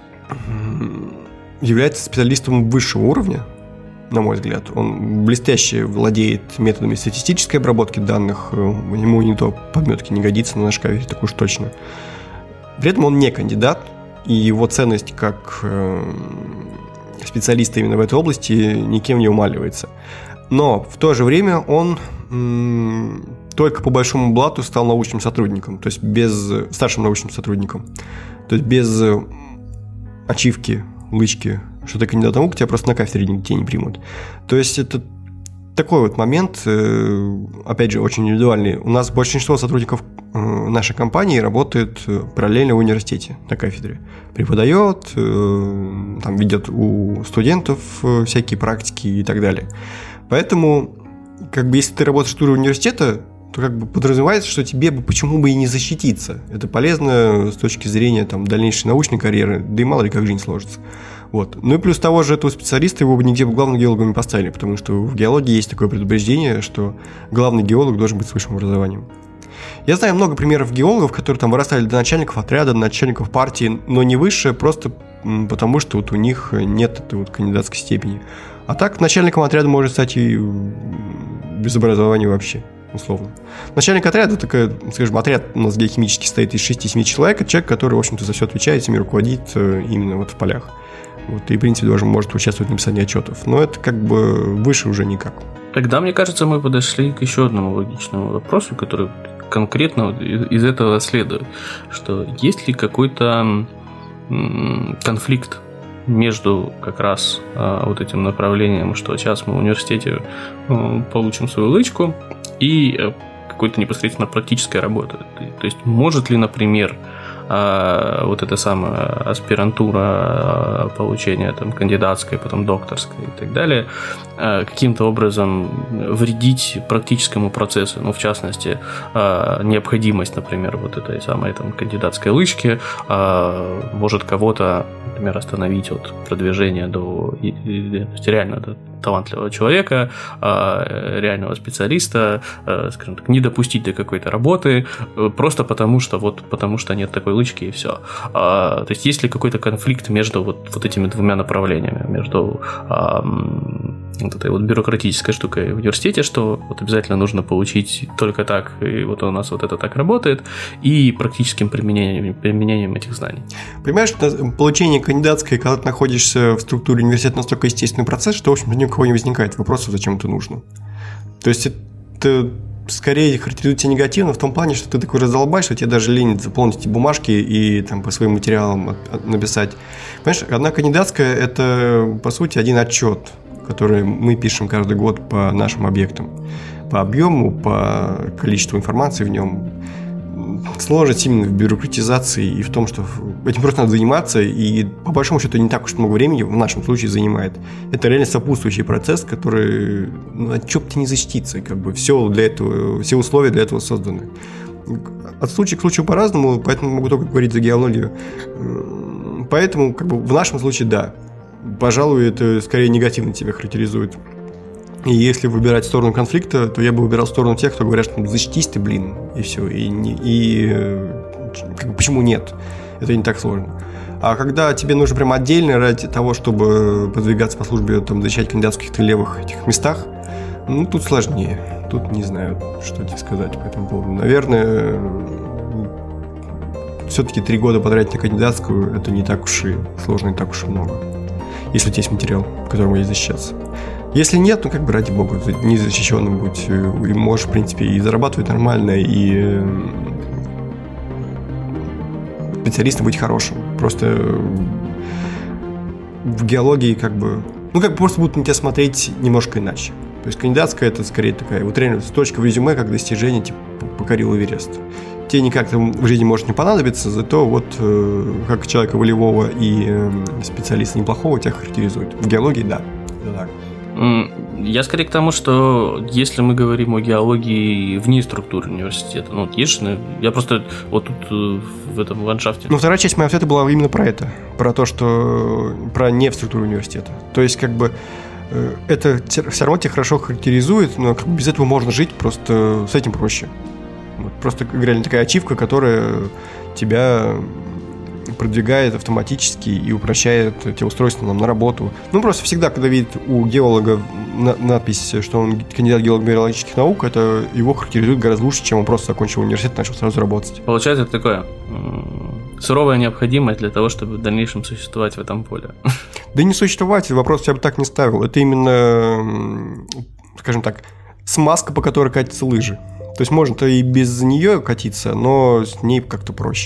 является специалистом высшего уровня, на мой взгляд. Он блестяще владеет методами статистической обработки данных. Ему не то подметки не годится на наш кафедре, так уж точно. При этом он не кандидат, и его ценность как специалиста именно в этой области никем не умаливается. Но в то же время он м- только по большому блату стал научным сотрудником, то есть без старшим научным сотрудником. То есть без ачивки, лычки, что ты кандидат наук, тебя просто на кафедре нигде не примут. То есть это такой вот момент, опять же, очень индивидуальный. У нас большинство сотрудников нашей компании работает параллельно в университете на кафедре. Преподает, там ведет у студентов всякие практики и так далее. Поэтому, как бы, если ты работаешь в туре университета, то как бы подразумевается, что тебе бы почему бы и не защититься. Это полезно с точки зрения там, дальнейшей научной карьеры, да и мало ли как жизнь сложится. Вот. Ну и плюс того же этого специалиста его бы нигде бы главным геологом не поставили, потому что в геологии есть такое предупреждение, что главный геолог должен быть с высшим образованием. Я знаю много примеров геологов, которые там вырастали до начальников отряда, до начальников партии, но не выше, просто потому что вот у них нет этой вот кандидатской степени. А так начальником отряда может стать и без образования вообще, условно. Начальник отряда, такая, скажем, отряд у нас геохимический стоит из шести-семи человек, это человек, который, в общем-то, за все отвечает, всеми руководит именно вот в полях. Вот, и, в принципе, даже может участвовать в написании отчетов. Но это как бы выше уже никак. Тогда, мне кажется, мы подошли к еще одному логичному вопросу, который конкретно из этого следует, что есть ли какой-то конфликт между как раз а, вот этим направлением, что сейчас мы в университете а, получим свою лычку, и а, какой-то непосредственно практической работы. То есть может ли, например, а, вот эта самая аспирантура, а, получения там, кандидатской, потом докторской и так далее, а, каким-то образом вредить практическому процессу, ну, в частности, а, необходимость, например, вот этой самой там, кандидатской лычки а, может кого-то, например, остановить от продвижения до реально до талантливого человека, реального специалиста, скажем так, не допустить до какой-то работы, просто потому что вот потому что нет такой лычки и все. То есть есть ли какой-то конфликт между вот, вот этими двумя направлениями, между вот этой вот бюрократической штукой в университете, что вот обязательно нужно получить только так, и вот у нас вот это так работает, и практическим применением, применением этих знаний. Понимаешь, что получение кандидатской, когда ты находишься в структуре университета, настолько естественный процесс, что, в общем, ни у кого не возникает вопроса, зачем это нужно. То есть это скорее характеризует тебя негативно в том плане, что ты такой раздолбай, что тебе даже лень заполнить эти бумажки и там по своим материалам написать. Понимаешь, одна кандидатская – это, по сути, один отчет, который мы пишем каждый год по нашим объектам. По объему, по количеству информации в нем. Сложность именно в бюрократизации и в том, что этим просто надо заниматься, и по большому счету не так уж много времени в нашем случае занимает. Это реально сопутствующий процесс, который, ну, от чего бы тебе не защититься, как бы все для этого, все условия для этого созданы. От случая к случаю по-разному, поэтому могу только говорить за геологию. Поэтому, как бы, в нашем случае, да, пожалуй, это скорее негативно тебя характеризует. И если выбирать сторону конфликта, то я бы выбирал сторону тех, кто говорят, что защитись ты, блин, и все. И, не, и как бы, почему нет? Это не так сложно. А когда тебе нужно прям отдельно ради того, чтобы продвигаться по службе, там, защищать кандидатов в каких-то левых этих местах, ну, тут сложнее. Тут не знаю, что тебе сказать по этому поводу. Наверное, все-таки три года потратить на кандидатскую, это не так уж и сложно, не так уж и много. Если у тебя есть материал, по которому есть защищаться. Если нет, ну, как бы, ради бога, незащищенным будь. И можешь, в принципе, и зарабатывать нормально, и специалистом быть хорошим. Просто в геологии, как бы, ну, как бы просто будут на тебя смотреть немножко иначе. То есть кандидатская – это скорее такая вот реально точка в резюме, как достижение, типа, покорил Эверест. Тебе никак там в жизни может не понадобиться, зато вот как человека волевого и специалиста неплохого тебя характеризует. В геологии – да, это так. Я скорее к тому, что если мы говорим о геологии вне структуры университета, ну, есть же, я просто вот тут в этом ландшафте. Ну, вторая часть моего ответа была именно про это, про то, что про не в структуре университета. То есть, как бы, это все равно тебя хорошо характеризует, но как бы без этого можно жить, просто с этим проще. Вот, просто реально такая ачивка, которая тебя продвигает автоматически и упрощает те устройства нам на работу. Ну, просто всегда, когда видит у геолога на- надпись, что он кандидат геолого-минералогических наук, это его характеризует гораздо лучше, чем он просто закончил университет и начал сразу работать. Получается, это такое суровая необходимость для того, чтобы в дальнейшем существовать в этом поле. Да не существовать, вопрос я бы так не ставил. Это именно, скажем так, смазка, по которой катятся лыжи. То есть можно-то и без нее катиться, но с ней как-то проще.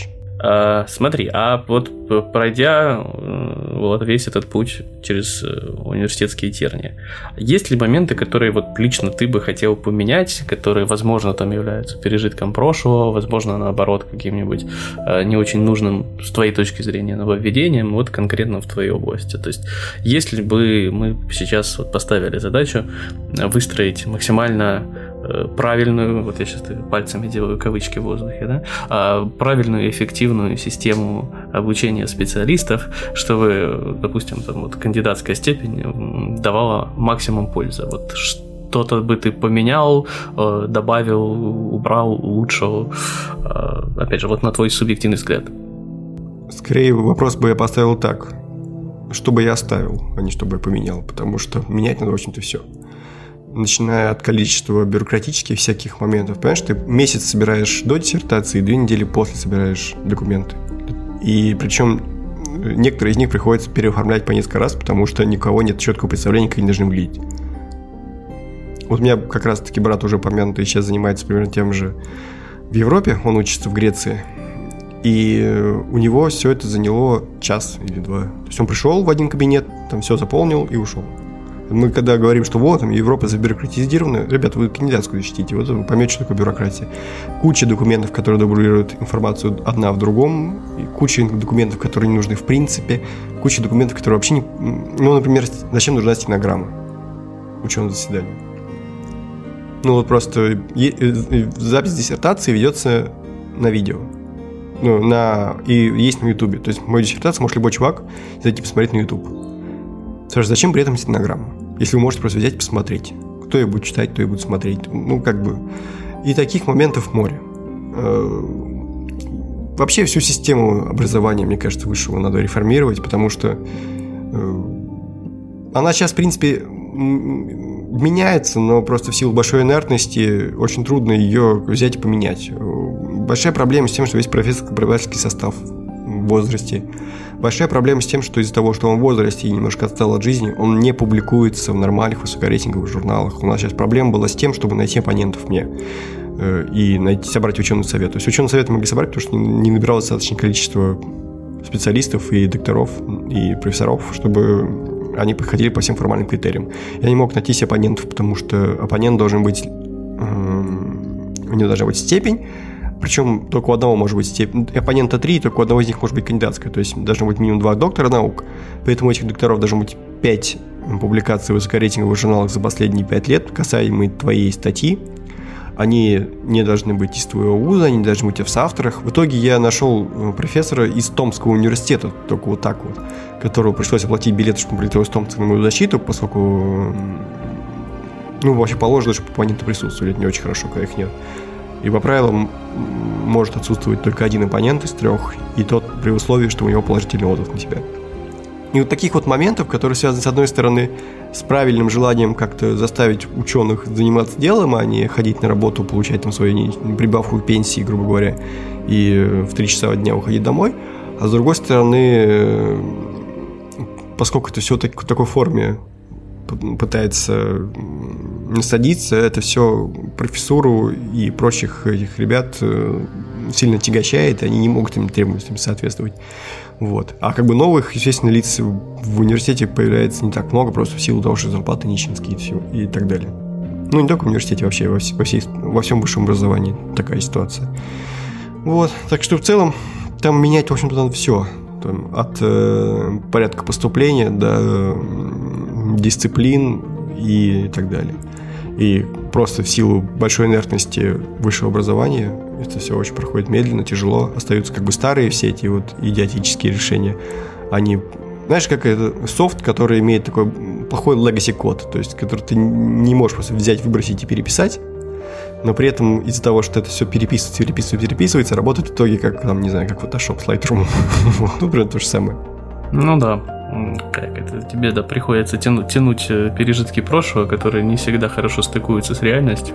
А, смотри, а вот пройдя вот весь этот путь через университетские тернии, есть ли моменты, которые вот лично ты бы хотел поменять, которые, возможно, там являются пережитком прошлого, возможно, наоборот, каким-нибудь не очень нужным с твоей точки зрения нововведением, вот конкретно в твоей области? То есть, если бы мы сейчас вот поставили задачу выстроить максимально правильную, вот я сейчас пальцами делаю кавычки в воздухе, да, правильную, эффективную систему обучения специалистов, чтобы, допустим, там вот кандидатская степень давала максимум пользы. Вот что-то бы ты поменял, добавил, убрал, улучшил, опять же, вот на твой субъективный взгляд. Скорее вопрос бы я поставил так: что бы я оставил, а не что бы я поменял, потому что менять надо, в общем-то, все. Начиная от количества бюрократических всяких моментов. Понимаешь, ты месяц собираешь до диссертации, и две недели после собираешь документы. И причем некоторые из них приходится переоформлять по несколько раз, потому что никого нет четкого представления, как они должны выглядеть. Вот у меня как раз-таки брат, уже упомянутый, сейчас занимается примерно тем же в Европе. Он учится в Греции. И у него все это заняло час или два. То есть он пришел в один кабинет, там все заполнил и ушел. Мы когда говорим, что вот, там, Европа забюрократизирована, ребята, вы кандидатскую защитите, вот вы поймете, что такое бюрократия. Куча документов, которые дублируют информацию одна в другом, и куча документов, которые не нужны в принципе, куча документов, которые вообще не... Ну, например, зачем нужна стенограмма ученого заседания? Ну, вот просто запись диссертации ведется на видео. Ну, на... И есть на Ютубе. То есть мою диссертацию может любой чувак зайти посмотреть на Ютуб. Слушай, зачем при этом стенограмма? Если вы можете просто взять и посмотреть. Кто ее будет читать, кто ее будет смотреть. Ну, как бы... И таких моментов море. Вообще всю систему образования, мне кажется, высшего надо реформировать, потому что она сейчас, в принципе, меняется, но просто в силу большой инертности очень трудно ее взять и поменять. Большая проблема с тем, что весь профессорско-преподавательский состав в возрасте. Большая проблема с тем, что из-за того, что он в возрасте и немножко отстал от жизни, он не публикуется в нормальных высокорейтинговых журналах. У нас сейчас проблема была с тем, чтобы найти оппонентов мне э, и найти, собрать ученый совет. То есть ученый совет мы могли собрать, потому что не, не набиралось достаточное количество специалистов и докторов, и профессоров, чтобы они подходили по всем формальным критериям. Я не мог найти себе оппонентов, потому что оппонент должен быть... Э, у него должна быть степень, причем только у одного может быть степень, оппонента три, только у одного из них может быть кандидатская, то есть должно быть минимум два доктора наук, поэтому у этих докторов должно быть пять публикаций в высокорейтинговых журналах за последние пять лет, касаемые твоей статьи. Они не должны быть из твоего вуза, они не должны быть в соавторах. В итоге я нашел профессора из Томского университета, только вот так вот, которому пришлось оплатить билет, чтобы он прилетел из Томска на мою защиту, поскольку, ну, вообще положено, чтобы оппоненты присутствовали, это не очень хорошо, когда их нет. И по правилам может отсутствовать только один оппонент из трех, и тот при условии, что у него положительный отзыв на тебя. И вот таких вот моментов, которые связаны, с одной стороны, с правильным желанием как-то заставить ученых заниматься делом, а не ходить на работу, получать там свою прибавку к пенсии, грубо говоря, и в три часа дня уходить домой. А с другой стороны, поскольку это все в такой форме пытается насадиться, это все профессуру и прочих этих ребят сильно тягощает, и они не могут им требованиям соответствовать. Вот. А как бы новых, естественно, лиц в университете появляется не так много, просто в силу того, что зарплаты нищенские и, все, и так далее. Ну, не только в университете, вообще во, все, во, всей, во всем высшем образовании такая ситуация. Вот. Так что в целом там менять, в общем-то, надо все. Там, от э, порядка поступления до э, дисциплин и так далее. И просто в силу большой инертности высшего образования это все очень проходит медленно, тяжело. Остаются как бы старые все эти вот идиотические решения. Они, знаешь, как это софт, который имеет такой плохой legacy код, то есть который ты не можешь просто взять, выбросить и переписать, но при этом из-за того, что это все переписывается, переписывается, переписывается, работает в итоге как, там, не знаю, как Photoshop с Lightroom. Ну, например, то же самое. Ну да. Как это тебе, да, приходится тянуть, тянуть пережитки прошлого, которые не всегда хорошо стыкуются с реальностью.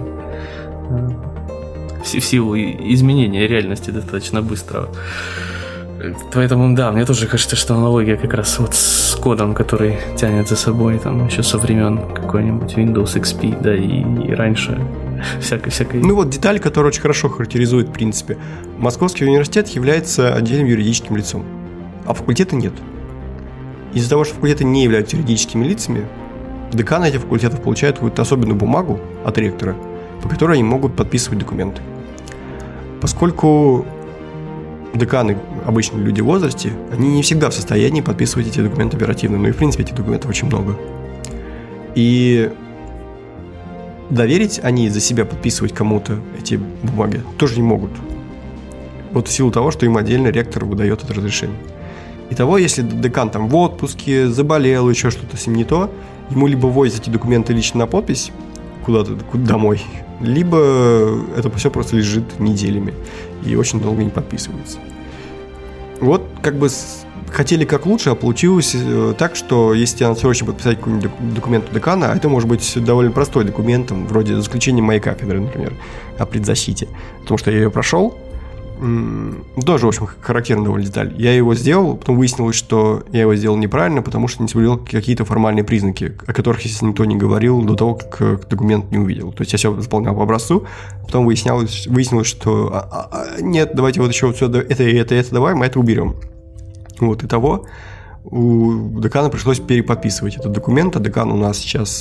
В силу изменения реальности достаточно быстро. Поэтому, да, мне тоже кажется, что аналогия как раз вот с кодом, который тянет за собой там еще со времен какой-нибудь Windows икс пи, да, и, и раньше всякой, всякой... Ну вот деталь, которая очень хорошо характеризует, в принципе. Московский университет является отдельным юридическим лицом, а факультета нет. Из-за того, что факультеты не являются юридическими лицами, деканы этих факультетов получают какую-то особенную бумагу от ректора, по которой они могут подписывать документы. Поскольку деканы обычные люди в возрасте, они не всегда в состоянии подписывать эти документы оперативно, ну и в принципе этих документов очень много. И доверить они за себя подписывать кому-то эти бумаги тоже не могут. Вот в силу того, что им отдельно ректор выдает это разрешение. Итого, если декан там в отпуске, заболел, еще что-то с ним не то, ему либо возят эти документы лично на подпись куда-то куда домой, либо это все просто лежит неделями и очень долго не подписывается. Вот как бы хотели как лучше, а получилось так, что если тебе надо срочно подписать какой-нибудь документ у декана, а это может быть довольно простой документ, там, вроде заключения моей кафедры, например, о предзащите, потому что я ее прошел, тоже, в общем, характерная довольно деталь. Я его сделал, потом выяснилось, что я его сделал неправильно, потому что не соблюдал какие-то формальные признаки, о которых, естественно, никто не говорил до того, как документ не увидел. То есть я все заполнял по образцу, потом выяснялось, выяснилось, что а, а, нет, давайте вот еще вот сюда, это, это, это добавим, а это уберем. Вот, и того у декана пришлось переподписывать этот документ, а декан у нас сейчас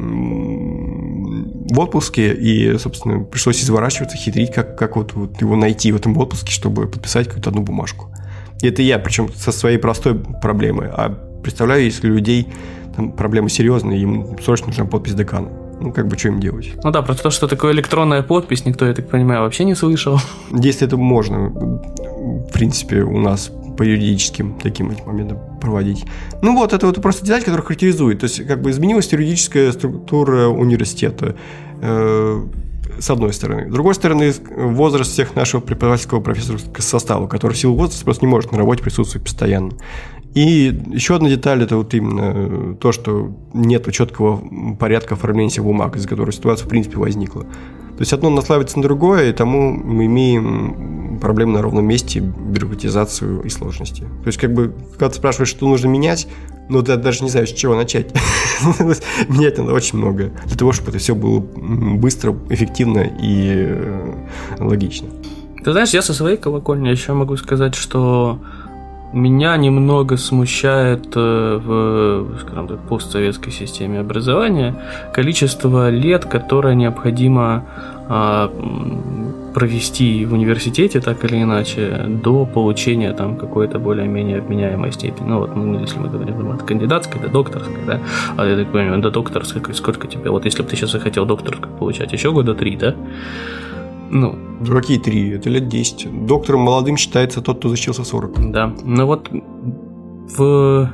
в отпуске, и, собственно, пришлось изворачиваться, хитрить, как, как вот, вот его найти в этом отпуске, чтобы подписать какую-то одну бумажку. И это я, причем со своей простой проблемой. А представляю, если у людей там проблемы серьезные, им срочно нужна подпись декана. Ну, как бы, что им делать? Ну да, про то, что такое электронная подпись, никто, я так понимаю, вообще не слышал. Если это можно, в принципе, у нас по юридическим таким этим моментам проводить. Ну вот, это вот просто деталь, которая характеризует. То есть, как бы изменилась юридическая структура университета, э, с одной стороны. С другой стороны, возраст всех нашего преподавательского профессорского состава, который в силу возраста просто не может на работе присутствовать постоянно. И еще одна деталь – это вот именно то, что нет четкого порядка оформления всех бумаг, из-за которой ситуация в принципе возникла. То есть одно наслаивается на другое, и тому мы имеем проблемы на ровном месте, бюрократизацию и сложности. То есть, как бы, когда ты спрашиваешь, что нужно менять, ну, ты даже не знаешь, с чего начать. Менять надо очень много для того, чтобы это все было быстро, эффективно и логично. Ты знаешь, я со своей колокольни еще могу сказать, что меня немного смущает в, скажем так, постсоветской системе образования количество лет, которое необходимо а, провести в университете, так или иначе, до получения там какой-то более-менее обменяемой степени. Ну вот, ну, если мы говорим от кандидатской до докторской, да, а я так понимаю, до докторской, сколько тебе, вот если бы ты сейчас захотел докторскую получать, еще года три, да? Ну, какие три? Это лет десять. Доктором молодым считается тот, кто защитился в сорок. Да, но вот в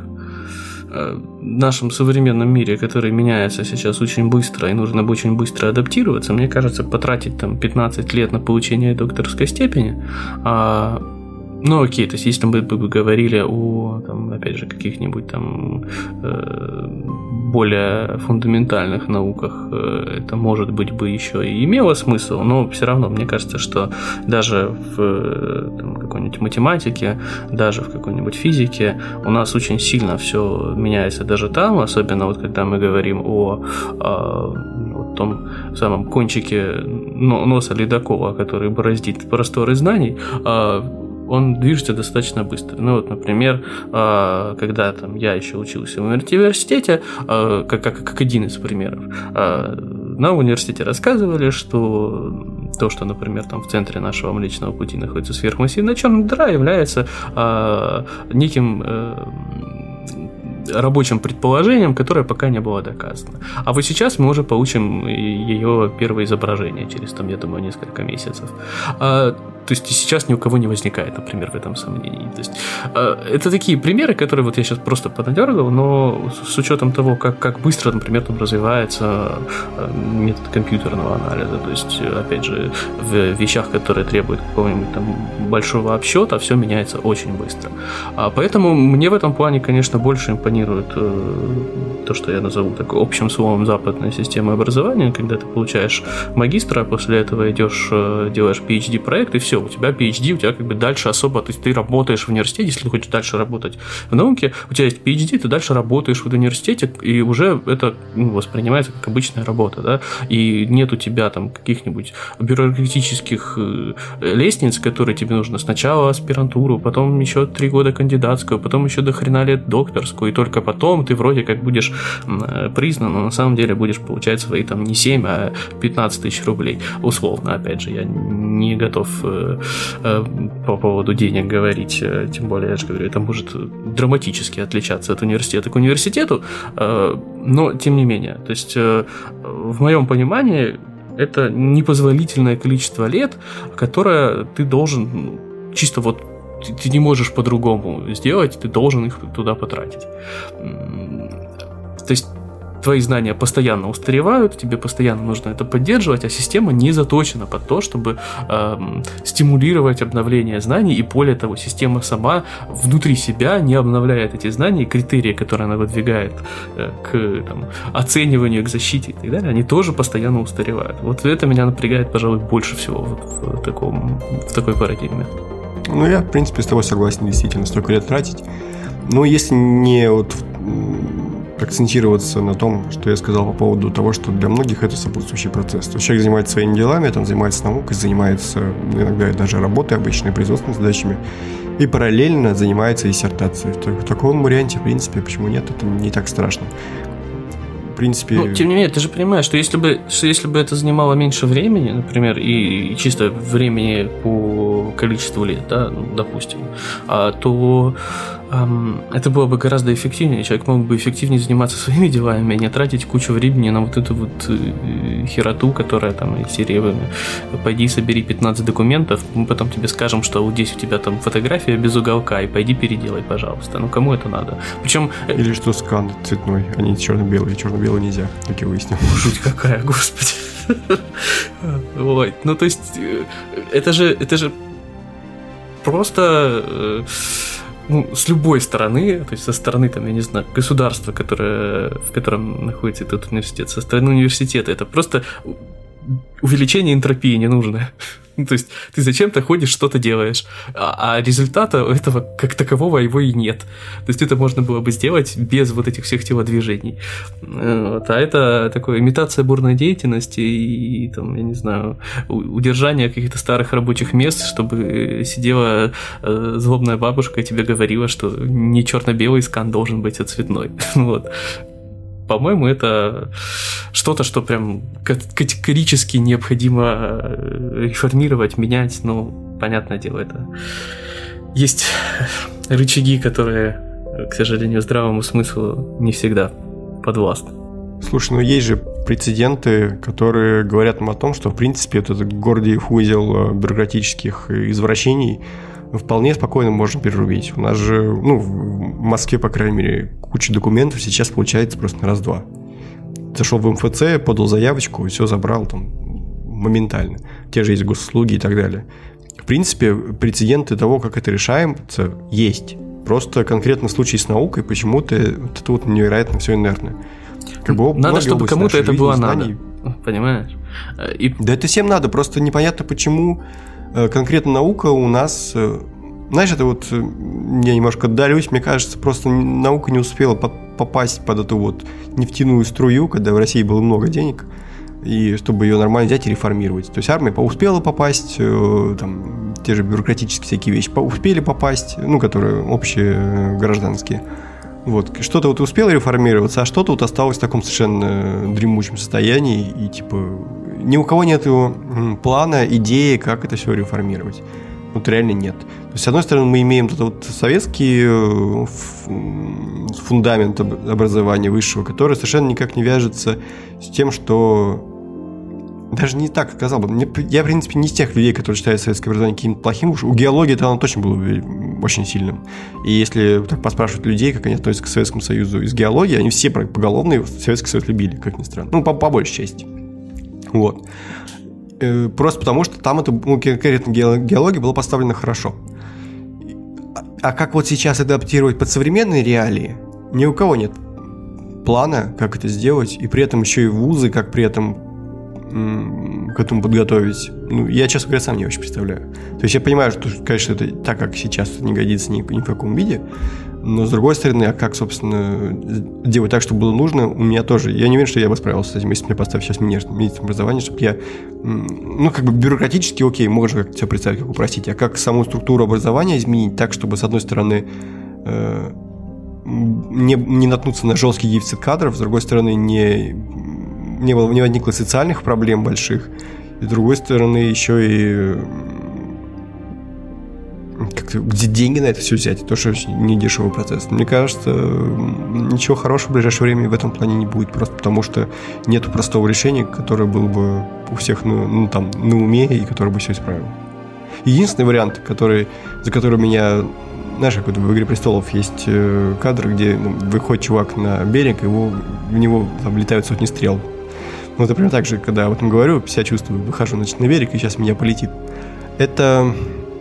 нашем современном мире, который меняется сейчас очень быстро, и нужно бы очень быстро адаптироваться, мне кажется, потратить там пятнадцать лет на получение докторской степени, а, ну окей, то есть если мы бы говорили о, там, опять же, каких-нибудь там э, более фундаментальных науках, э, это, может быть, бы еще и имело смысл, но все равно, мне кажется, что даже в там, какой-нибудь математике, даже в какой-нибудь физике у нас очень сильно все меняется даже там, особенно вот когда мы говорим о, о вот том самом кончике носа ледокола, который бороздит просторы знаний, он движется достаточно быстро. Ну вот, например, когда там я еще учился в университете, как, как, как один из примеров, нам в университете рассказывали, что то, что, например, там в центре нашего Млечного Пути находится сверхмассивная черная дыра, является неким рабочим предположением, которое пока не было доказано. А вот сейчас мы уже получим ее первое изображение через, там, я думаю, несколько месяцев. А, то есть сейчас ни у кого не возникает, например, в этом сомнений. То есть, а, это такие примеры, которые вот я сейчас просто поднадергал, но с учетом того, как, как быстро, например, там развивается метод компьютерного анализа, то есть, опять же, в вещах, которые требуют какого-нибудь там большого обсчета, все меняется очень быстро. А, поэтому мне в этом плане, конечно, больше импонирует то, что я назову так общим словом западная система образования, когда ты получаешь магистра, а после этого идешь, делаешь пи эйч ди проект, и все, все, у тебя пи эйч ди, у тебя как бы дальше особо, то есть ты работаешь в университете, если ты хочешь дальше работать в науке, у тебя есть пи эйч ди, ты дальше работаешь в университете, и уже это ну, воспринимается как обычная работа, да, и нет у тебя там каких-нибудь бюрократических лестниц, которые тебе нужно сначала аспирантуру, потом еще три года кандидатскую, потом еще до хрена лет докторскую, и только потом ты вроде как будешь признан, но на самом деле будешь получать свои там не семь, а пятнадцать тысяч рублей, условно, опять же, я не готов э, э, по поводу денег говорить, э, тем более, я же говорю, это может драматически отличаться от университета к университету, э, но тем не менее, то есть э, в моем понимании это непозволительное количество лет, которое ты должен чисто вот ты, ты не можешь по-другому сделать, ты должен их туда потратить. То есть твои знания постоянно устаревают, тебе постоянно нужно это поддерживать, а система не заточена под то, чтобы э, стимулировать обновление знаний, и более того, система сама внутри себя не обновляет эти знания, и критерии, которые она выдвигает э, к там, оцениванию, к защите и так далее, они тоже постоянно устаревают. Вот это меня напрягает, пожалуй, больше всего вот в, таком, в такой парадигме. Ну, я, в принципе, с тобой согласен, действительно, столько лет тратить. Но если не вот акцентироваться на том, что я сказал по поводу того, что для многих это сопутствующий процесс. То есть человек занимается своими делами, он занимается наукой, занимается иногда даже работой обычной, производственными задачами, и параллельно занимается диссертацией. В таком варианте, в принципе, почему нет, это не так страшно. В принципе... Ну, тем не менее, ты же понимаешь, что если бы, что если бы это занимало меньше времени, например, и, и чисто времени по количеству лет, да, ну, допустим, а, то эм, это было бы гораздо эффективнее. Человек мог бы эффективнее заниматься своими делами, а не тратить кучу времени на вот эту вот э, хероту, которая там из серии «Пойди собери пятнадцать документов, мы потом тебе скажем, что вот здесь у тебя там фотография без уголка, и пойди переделай, пожалуйста». Ну, кому это надо? Причем... Или что скан цветной, а не черно-белый. Черно-белый нельзя, как я выяснил. Жуть какая, господи. Ой, ну то есть это же, это же просто ну, с любой стороны, то есть со стороны, там, я не знаю, государства, которое, в котором находится этот университет, со стороны университета, это просто увеличение энтропии ненужное. То есть ты зачем-то ходишь, что-то делаешь, а, а результата этого как такового его и нет. То есть это можно было бы сделать без вот этих всех телодвижений. Вот. А это такое имитация бурной деятельности и, и там, я не знаю, удержание каких-то старых рабочих мест, чтобы сидела э, злобная бабушка и тебе говорила, что не черно-белый скан должен быть, а цветной. Вот. По-моему, это что-то, что прям категорически необходимо реформировать, менять. Ну, понятное дело, это есть рычаги, которые, к сожалению, здравому смыслу не всегда подвластны. Слушай, ну есть же прецеденты, которые говорят нам о том, что, в принципе, этот Гордиев узел бюрократических извращений вполне спокойно можно перерубить. У нас же, ну, в Москве, по крайней мере, куча документов сейчас получается просто на раз-два. Зашел в эм эф цэ, подал заявочку, все забрал там моментально. Те же есть госуслуги и так далее. В принципе, прецеденты того, как это решается, есть. Просто конкретно в случае с наукой почему-то вот это вот невероятно все инертно. Как бы надо, чтобы кому-то это было знаний... надо. Понимаешь? И... Да это всем надо, просто непонятно, почему конкретно наука у нас... Знаешь, это вот я немножко отдалюсь, мне кажется, просто наука не успела попасть под эту вот нефтяную струю, когда в России было много денег, и чтобы ее нормально взять и реформировать. То есть армия успела попасть, там, те же бюрократические всякие вещи успели попасть, ну, которые общие, гражданские. Вот, что-то вот успело реформироваться, а что-то вот осталось в таком совершенно дремучем состоянии, и типа ни у кого нет плана, идеи, как это все реформировать. Вот реально нет. То есть, с одной стороны, мы имеем вот, вот советский фундамент образования высшего, который совершенно никак не вяжется с тем, что... Даже не так сказал бы. Я, в принципе, не из тех людей, которые считают советское образование каким-то плохим. У геологии это оно точно было очень сильным. И если так поспрашивать людей, как они относятся к Советскому Союзу из геологии, они все поголовно Советский Союз любили, как ни странно. Ну, по, по большей части. Вот. Просто потому, что там это, ну, конкретно геология была поставлена хорошо. А как вот сейчас адаптировать под современные реалии, ни у кого нет плана, как это сделать, и при этом еще и вузы, как при этом м- к этому подготовить. Ну, я, честно говоря, сам не очень представляю. То есть я понимаю, что, конечно, это так, как сейчас, не годится ни, ни в каком виде, но, с другой стороны, а как, собственно, делать так, чтобы было нужно, у меня тоже... Я не уверен, что я бы справился с этим, если мне поставить сейчас медицинское образование, чтобы я... Ну, как бы бюрократически, окей, можно как-то все представить, как упростить, а как саму структуру образования изменить так, чтобы, с одной стороны, э, не, не наткнуться на жесткий дефицит кадров, с другой стороны, не, не, было, не возникло социальных проблем больших, и, с другой стороны, еще и... Как-то, где деньги на это все взять, это тоже очень недешевый процесс. Мне кажется, ничего хорошего в ближайшее время в этом плане не будет, просто потому что нету простого решения, которое было бы у всех ну, ну, там, на уме и которое бы все исправило. Единственный вариант, который, за который меня... Знаешь, как в «Игре престолов» есть кадры, где ну, выходит чувак на берег, его, в него там летают сотни стрел. Вот, например, так же, когда об этом говорю, себя чувствую, выхожу значит, на берег, и сейчас меня полетит. Это...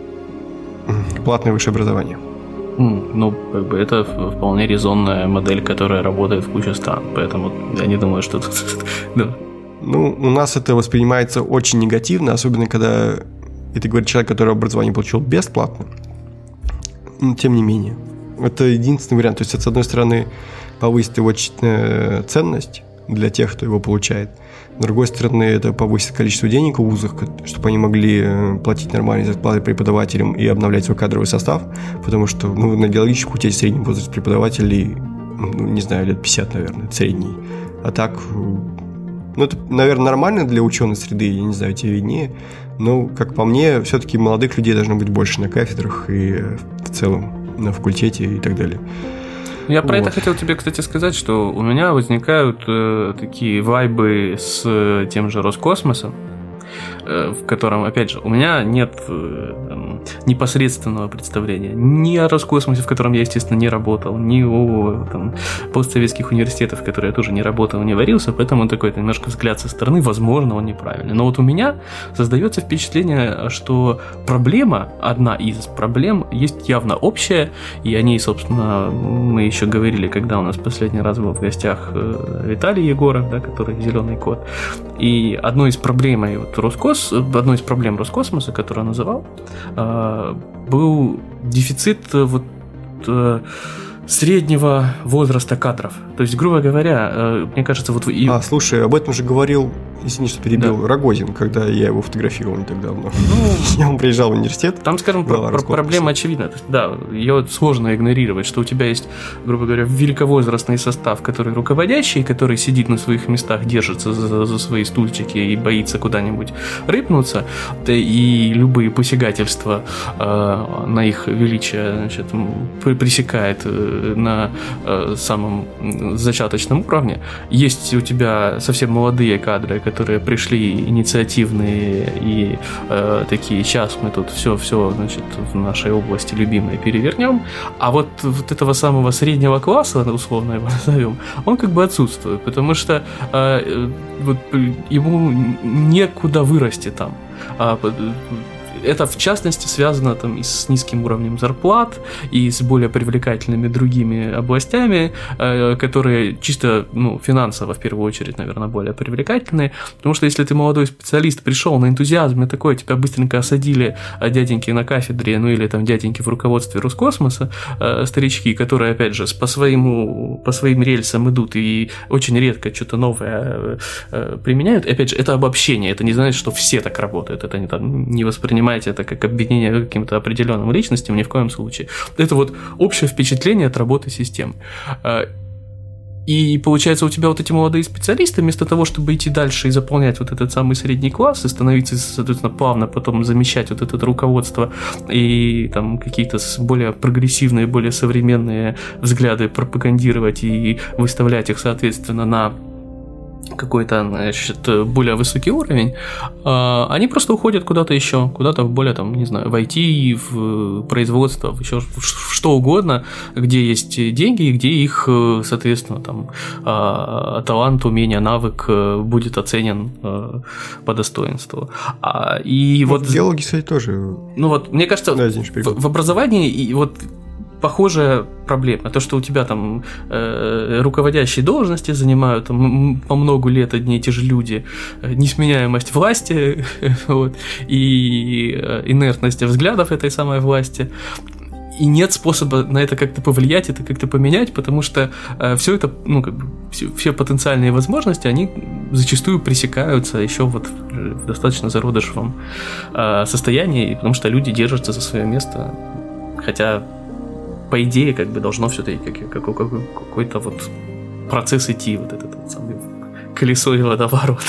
платное высшее образование. Ну, как бы это вполне резонная модель, которая работает в куче стран, поэтому я не думаю, что тут... да. Ну, у нас это воспринимается очень негативно, особенно когда это говорит человек, который образование получил бесплатно. Но тем не менее, это единственный вариант. То есть, это, с одной стороны, повысит его ценность для тех, кто его получает. С другой стороны, это повысит количество денег в вузах, чтобы они могли платить нормальные зарплаты преподавателям и обновлять свой кадровый состав, потому что ну, на идеологическом пути средний возраст преподавателей, ну, не знаю, лет пятьдесят, наверное, средний. А так, ну, это, наверное, нормально для ученой среды, я не знаю, тебе виднее, но, как по мне, все-таки молодых людей должно быть больше на кафедрах и в целом на факультете и так далее. Я про вот. это хотел тебе, кстати, сказать, что у меня возникают э, такие вайбы с э, тем же Роскосмосом, э, в котором, опять же, у меня нет э, непосредственного представления ни о Роскосмосе, в котором я, естественно, не работал, ни о там, постсоветских университетах, в которые я тоже не работал, не варился, поэтому такой немножко взгляд со стороны, возможно, он неправильный. Но вот у меня создается впечатление, что проблема, одна из проблем, есть явно общая, и о ней, собственно, мы еще говорили, когда у нас последний раз был в гостях Виталий Егоров, да, который «Зеленый кот». И одной из проблем вот, Роскос... одной из проблем Роскосмоса, которую я называл, был дефицит вот среднего возраста кадров. То есть, грубо говоря, мне кажется, вот... И... А, слушай, об этом же говорил, извини, что перебил, да. Рогозин, когда я его фотографировал не так давно. Ну, он приезжал в университет. Там, скажем, про- про- проблема очевидна. Да, ее сложно игнорировать, что у тебя есть, грубо говоря, великовозрастный состав, который руководящий, который сидит на своих местах, держится за, за свои стульчики и боится куда-нибудь рыпнуться, и любые посягательства э, на их величие, значит, пресекает э, на э, самом зачаточном уровне. Есть у тебя совсем молодые кадры, которые пришли инициативные и э, такие, сейчас мы тут все, все, значит, в нашей области любимое перевернем, а вот, вот этого самого среднего класса, условно его назовем, он как бы отсутствует, потому что э, вот, ему некуда вырасти там. А, это, в частности, связано там, и с низким уровнем зарплат, и с более привлекательными другими областями, э, которые чисто ну, финансово, в первую очередь, наверное, более привлекательные. Потому что если ты молодой специалист, пришел на энтузиазме такой, тебя быстренько осадили дяденьки на кафедре, ну или там дяденьки в руководстве Роскосмоса, э, старички, которые, опять же, по, своему, по своим рельсам идут и очень редко что-то новое э, применяют. И, опять же, это обобщение, это не значит, что все так работают, это не, там, не воспринимается это как обвинение каким-то определенным личностям, ни в коем случае. Это вот общее впечатление от работы системы. И получается, у тебя вот эти молодые специалисты, вместо того, чтобы идти дальше и заполнять вот этот самый средний класс и становиться, соответственно, плавно потом замещать вот это руководство и там какие-то более прогрессивные, более современные взгляды пропагандировать и выставлять их, соответственно, на какой-то, значит, более высокий уровень, они просто уходят куда-то еще, куда-то в более, там, не знаю, в ай ти, в производство, в еще в что угодно, где есть деньги и где их, соответственно, там, талант, умение, навык будет оценен по достоинству. И ну, вот... Биологи, кстати, тоже... Ну вот, мне кажется, да, извините, в, в образовании и вот похожая проблема. То, что у тебя там э, руководящие должности занимают там, по много лет одни и те же люди, несменяемость власти вот, и инертность взглядов этой самой власти. И нет способа на это как-то повлиять, это как-то поменять, потому что э, все это, ну, как бы, все, все потенциальные возможности, они зачастую пресекаются еще вот в достаточно зародышевом э, состоянии, потому что люди держатся за свое место, хотя, по идее, как бы должно все-таки как, как, как, какой-то вот процесс идти, вот этот вот самый колесо и водоворот.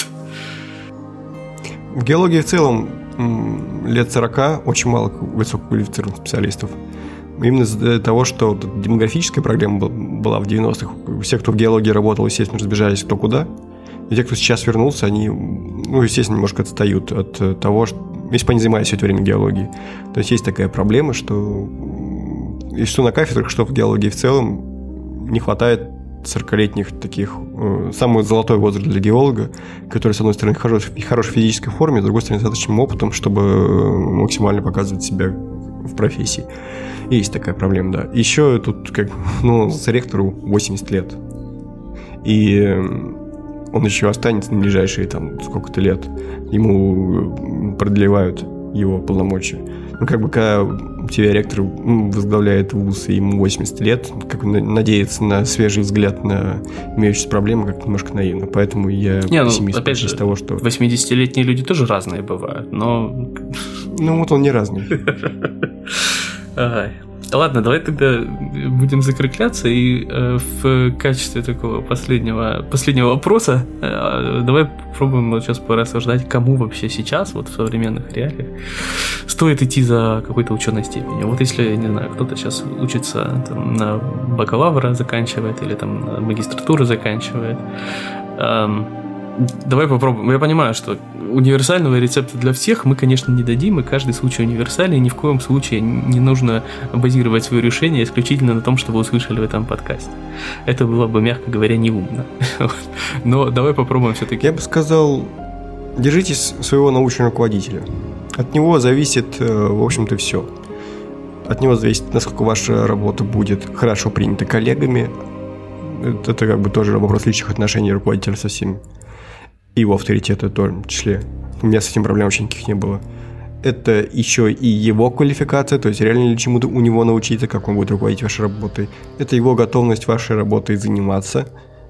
В геологии в целом лет сорока очень мало высококвалифицированных специалистов. Именно из-за того, что демографическая проблема была в девяностых. Все, кто в геологии работал, естественно, разбежались кто куда. И те, кто сейчас вернулся, они, ну, естественно, немножко отстают от того, что, если бы они занимались все это время геологией. То есть есть такая проблема, что и что на кафедрах, что в геологии в целом не хватает сорокалетних таких, э, самый золотой возраст для геолога, который, с одной стороны, в хорошей, в хорошей физической форме, с другой стороны, с достаточным опытом, чтобы максимально показывать себя в профессии. Есть такая проблема, да. Еще тут, как, ну, ректору восемьдесят лет. И он еще останется на ближайшие там сколько-то лет. Ему продлевают его полномочия. Ну, как бы, когда у тебя ректор возглавляет вуз, и ему восемьдесят лет, как надеяться на свежий взгляд на имеющиеся проблемы, как немножко наивно. Поэтому я Не, пессимист ну, опять же, из того, что... восьмидесятилетние люди тоже разные бывают, но... Ну, вот он не разный. Ага. Ладно, давай тогда будем закрыкляться, и э, в качестве такого последнего, последнего вопроса э, давай попробуем вот сейчас порассуждать, кому вообще сейчас, вот в современных реалиях, стоит идти за какой-то ученой степенью. Вот если, не знаю, кто-то сейчас учится там, на бакалавра заканчивает или там на магистратуру заканчивает, эм, давай попробуем. Я понимаю, что универсального рецепта для всех мы, конечно, не дадим, и каждый случай универсальный, и ни в коем случае не нужно базировать свое решение исключительно на том, что вы услышали в этом подкасте. Это было бы, мягко говоря, неумно. Но давай попробуем все-таки. Я бы сказал, держитесь своего научного руководителя. От него зависит, в общем-то, все. От него зависит, насколько ваша работа будет хорошо принята коллегами. Это как бы тоже вопрос личных отношений руководителя со всеми. И его авторитета в том числе. У меня с этим проблем вообще никаких не было. Это еще и его квалификация, то есть реально ли чему-то у него научиться, как он будет руководить вашей работой. Это его готовность вашей работой заниматься.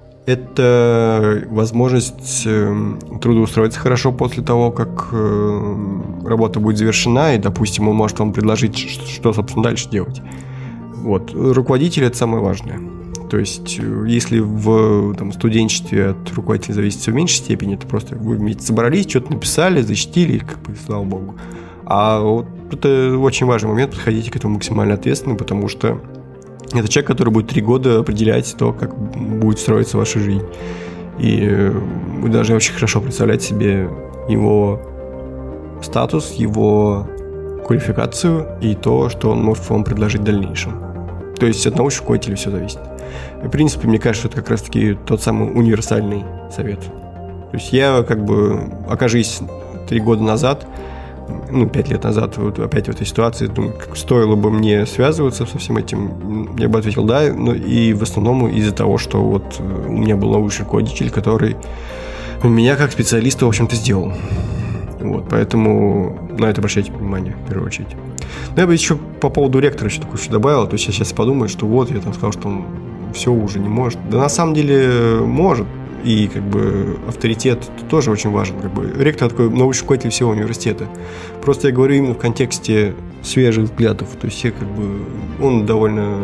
Это возможность трудоустроиться хорошо после того, как работа будет завершена, и, допустим, он может вам предложить, что, собственно, дальше делать. Вот. Руководитель – это самое важное. То есть, если в там, студенчестве от руководителя зависит все в меньшей степени, это просто вы вместе собрались, что-то написали, защитили, как бы, слава богу. А вот это очень важный момент, подходите к этому максимально ответственно, потому что это человек, который будет три года определять то, как будет строиться ваша жизнь. И вы должны очень хорошо представлять себе его статус, его квалификацию и то, что он может вам предложить в дальнейшем. То есть от научного руководителя все зависит. В принципе, мне кажется, это как раз-таки тот самый универсальный совет. То есть я как бы, окажись три года назад, ну, пять лет назад, вот опять в этой ситуации, думаю, стоило бы мне связываться со всем этим, я бы ответил да, но и в основном из-за того, что вот у меня был научный руководитель, который меня как специалиста, в общем-то, сделал. Вот, поэтому на это обращайте внимание, в первую очередь. Но я бы еще по поводу ректора еще такое еще добавил, то есть я сейчас подумаю, что вот, я там сказал, что он все уже не может. Да на самом деле может, и как бы авторитет тоже очень важен. Как бы. Ректор такой научный руководитель всего университета. Просто я говорю именно в контексте свежих взглядов, то есть я как бы, он довольно,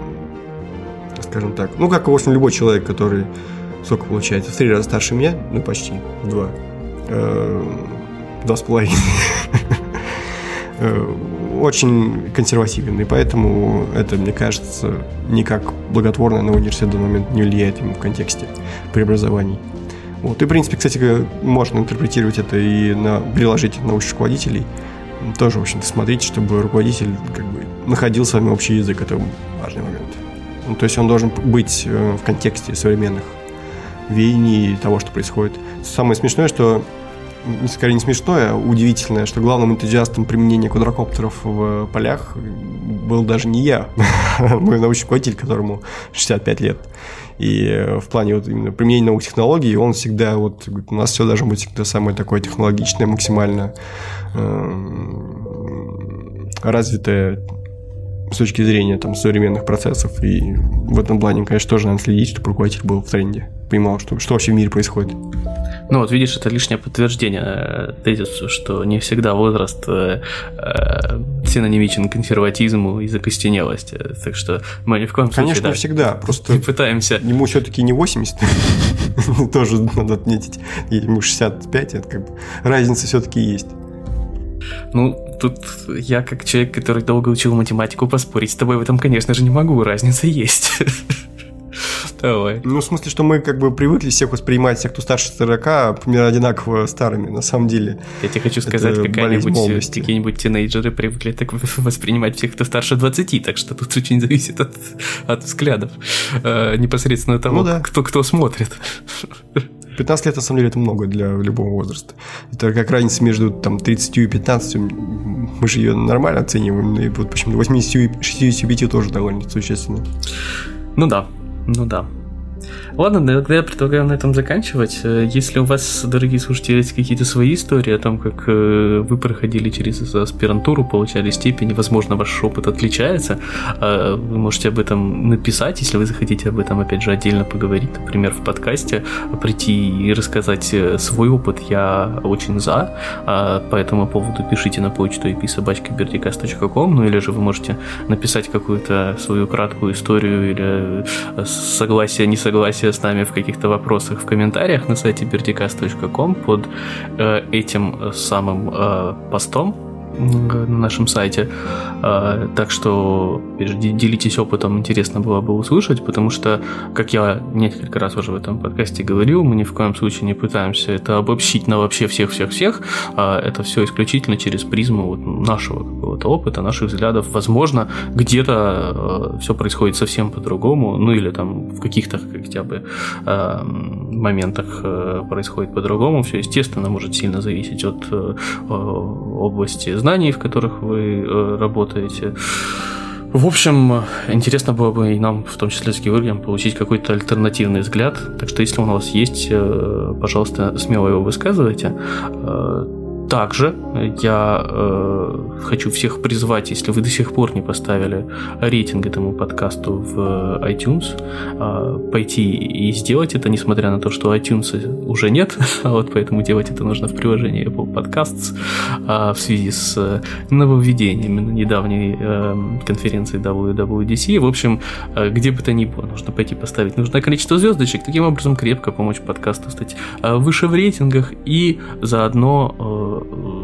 скажем так, ну как, в общем, любой человек, который, сколько получается, в три раза старше меня, ну почти, в два, два с половиной. Очень консервативен, и поэтому это, мне кажется, никак благотворно на университет в данный момент не влияет ему в контексте преобразований. Вот. И, в принципе, кстати, можно интерпретировать это и на, приложить научных руководителей. Тоже, в общем-то, смотрите, чтобы руководитель как бы находил с вами общий язык. Это важный момент. Ну, то есть он должен быть в контексте современных веяний того, что происходит. Самое смешное, что скорее не смешное, а удивительное, что главным энтузиастом применения квадрокоптеров в полях был даже не я, мой научный руководитель, которому шестьдесят пять лет. И в плане вот именно применения новых технологий он всегда вот говорит, у нас все должно быть всегда самое такое технологичное, максимально развитое с точки зрения там, современных процессов. И в этом плане, конечно, тоже надо следить, чтобы руководитель был в тренде, понимал, что, что вообще в мире происходит. Ну вот видишь, это лишнее подтверждение тезису, что не всегда возраст э, э, синонимичен консерватизму и закостенелости. Так что мы ни в коем случае... Конечно, не всегда, просто не пытаемся... Ему все-таки не восемьдесят, тоже надо отметить, ему шестьдесят пять, это как бы разница все-таки есть. Ну, тут я, как человек, который долго учил математику, поспорить с тобой в этом, конечно же, не могу, разница есть. Давай. Ну, в смысле, что мы как бы привыкли всех воспринимать, всех, кто старше сорока, примерно одинаково старыми, на самом деле. Я тебе хочу сказать, какая-нибудь, какие-нибудь тинейджеры привыкли так воспринимать всех, кто старше двадцати, так что тут очень зависит от, от взглядов э, непосредственно того, ну, да. кто, кто смотрит. пятнадцать лет, на самом деле, это много для любого возраста. Это как разница между там, тридцатью и пятнадцатью, мы же ее нормально оцениваем, и вот почему-то восьмидесятью и шестидесятью пятью тоже довольно существенно. Ну да. Ну да. Ладно, тогда я предлагаю на этом заканчивать. Если у вас, дорогие слушатели, есть какие-то свои истории о том, как вы проходили через аспирантуру, получали степень, возможно, ваш опыт отличается, вы можете об этом написать, если вы захотите об этом, опять же, отдельно поговорить, например, в подкасте, прийти и рассказать свой опыт, я очень за. По этому поводу пишите на почту и пи собака бердикаст точка ком, ну или же вы можете написать какую-то свою краткую историю или согласие, несогласие с нами в каких-то вопросах в комментариях на сайте бердикаст точка ком под э, этим самым э, постом на нашем сайте. А, так что делитесь опытом, интересно было бы услышать, потому что, как я несколько раз уже в этом подкасте говорил, мы ни в коем случае не пытаемся это обобщить на вообще всех-всех-всех. А это все исключительно через призму вот нашего какого-то опыта, наших взглядов. Возможно, где-то все происходит совсем по-другому, ну или там в каких-то хотя бы э, моментах э, происходит по-другому. Все, естественно, может сильно зависеть от э, области знаний, в которых вы э, работаете. В общем, интересно было бы и нам, в том числе с Георгием, получить какой-то альтернативный взгляд. Так что, если он у вас есть, э, пожалуйста, смело его высказывайте. Э, Также я э, хочу всех призвать, если вы до сих пор не поставили рейтинг этому подкасту в iTunes, э, пойти и сделать это, несмотря на то, что iTunes уже нет, вот поэтому делать это нужно в приложении Apple Podcasts э, в связи с нововведениями на недавней э, конференции дабл ю дабл ю ди си. В общем, э, где бы то ни было, нужно пойти поставить нужное количество звездочек, таким образом крепко помочь подкасту стать э, выше в рейтингах и заодно э,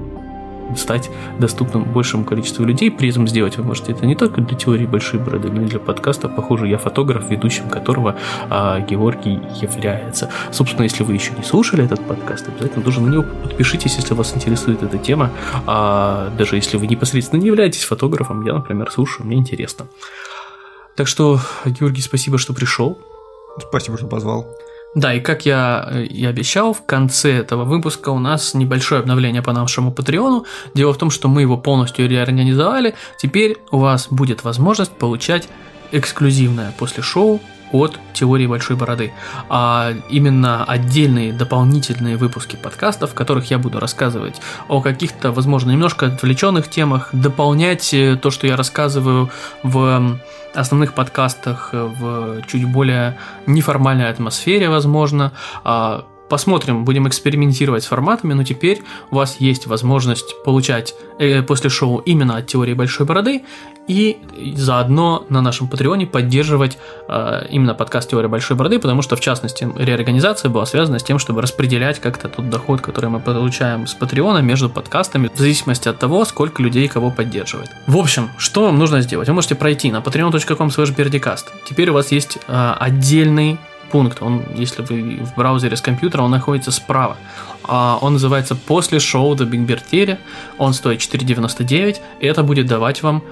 стать доступным большему количеству людей. При этом сделать вы можете это не только для теории большой бороды, но и для подкаста. Похоже, я фотограф, ведущим которого а, Георгий является. Собственно, если вы еще не слушали этот подкаст, обязательно тоже на него подпишитесь, если вас интересует эта тема. А, даже если вы непосредственно не являетесь фотографом, я, например, слушаю, мне интересно. Так что, Георгий, спасибо, что пришел. Спасибо, что позвал. Да, и как я и обещал, в конце этого выпуска у нас небольшое обновление по нашему Патреону. Дело в том, что мы его полностью реорганизовали. Теперь у вас будет возможность получать эксклюзивное после шоу от теории большой бороды, а именно отдельные дополнительные выпуски подкастов, в которых я буду рассказывать о каких-то, возможно, немножко отвлеченных темах, дополнять то, что я рассказываю в основных подкастах в чуть более неформальной атмосфере, возможно. Посмотрим, будем экспериментировать с форматами, но теперь у вас есть возможность получать э, после шоу именно от теории большой бороды и заодно на нашем Патреоне поддерживать э, именно подкаст «Теория большой бороды», потому что, в частности, реорганизация была связана с тем, чтобы распределять как-то тот доход, который мы получаем с Патреона между подкастами, в зависимости от того, сколько людей кого поддерживает. В общем, что вам нужно сделать? Вы можете пройти на patreon точка com слэш бердикаст. Теперь у вас есть э, отдельный пункт, он, если вы в браузере с компьютера, он находится справа. Он называется «После шоу The Big Beard Theory», он стоит четыре девяносто девять, и это будет давать вам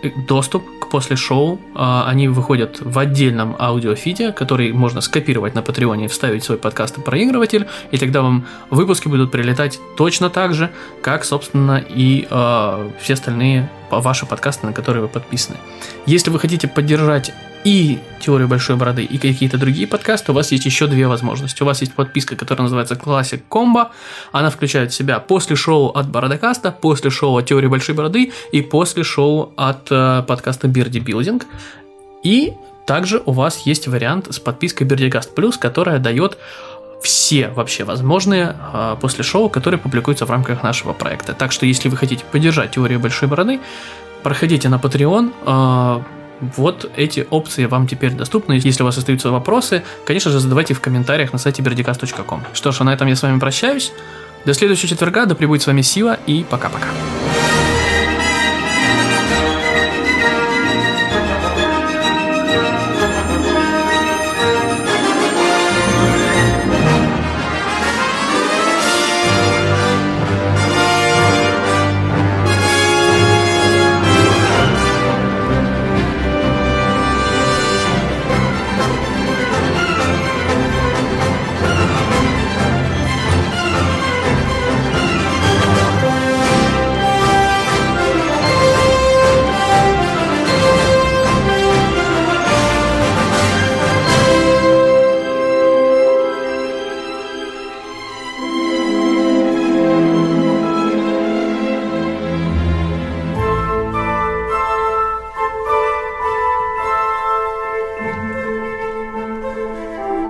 доступ к после шоу. Они выходят в отдельном аудиофиде, который можно скопировать на Патреоне и вставить в свой подкаст и проигрыватель, и тогда вам выпуски будут прилетать точно так же, как, собственно, и э, все остальные ваши подкасты, на которые вы подписаны. Если вы хотите поддержать и «Теорию большой бороды», и какие-то другие подкасты, у вас есть еще две возможности. У вас есть подписка, которая называется Classic Combo. Она включает в себя после шоу от Бородокаста, после шоу от «Теории большой бороды» и после шоу от э, подкаста Beardy Building. И также у вас есть вариант с подпиской Бердикаст Плюс, которая дает все вообще возможные э, после шоу, которые публикуются в рамках нашего проекта. Так что, если вы хотите поддержать «Теорию большой бороды», проходите на Patreon. Э, Вот эти опции вам теперь доступны. Если у вас остаются вопросы, конечно же, задавайте в комментариях на сайте бердикаст точка ком. Что ж, а на этом я с вами прощаюсь. До следующего четверга, да пребудет с вами сила, и пока-пока.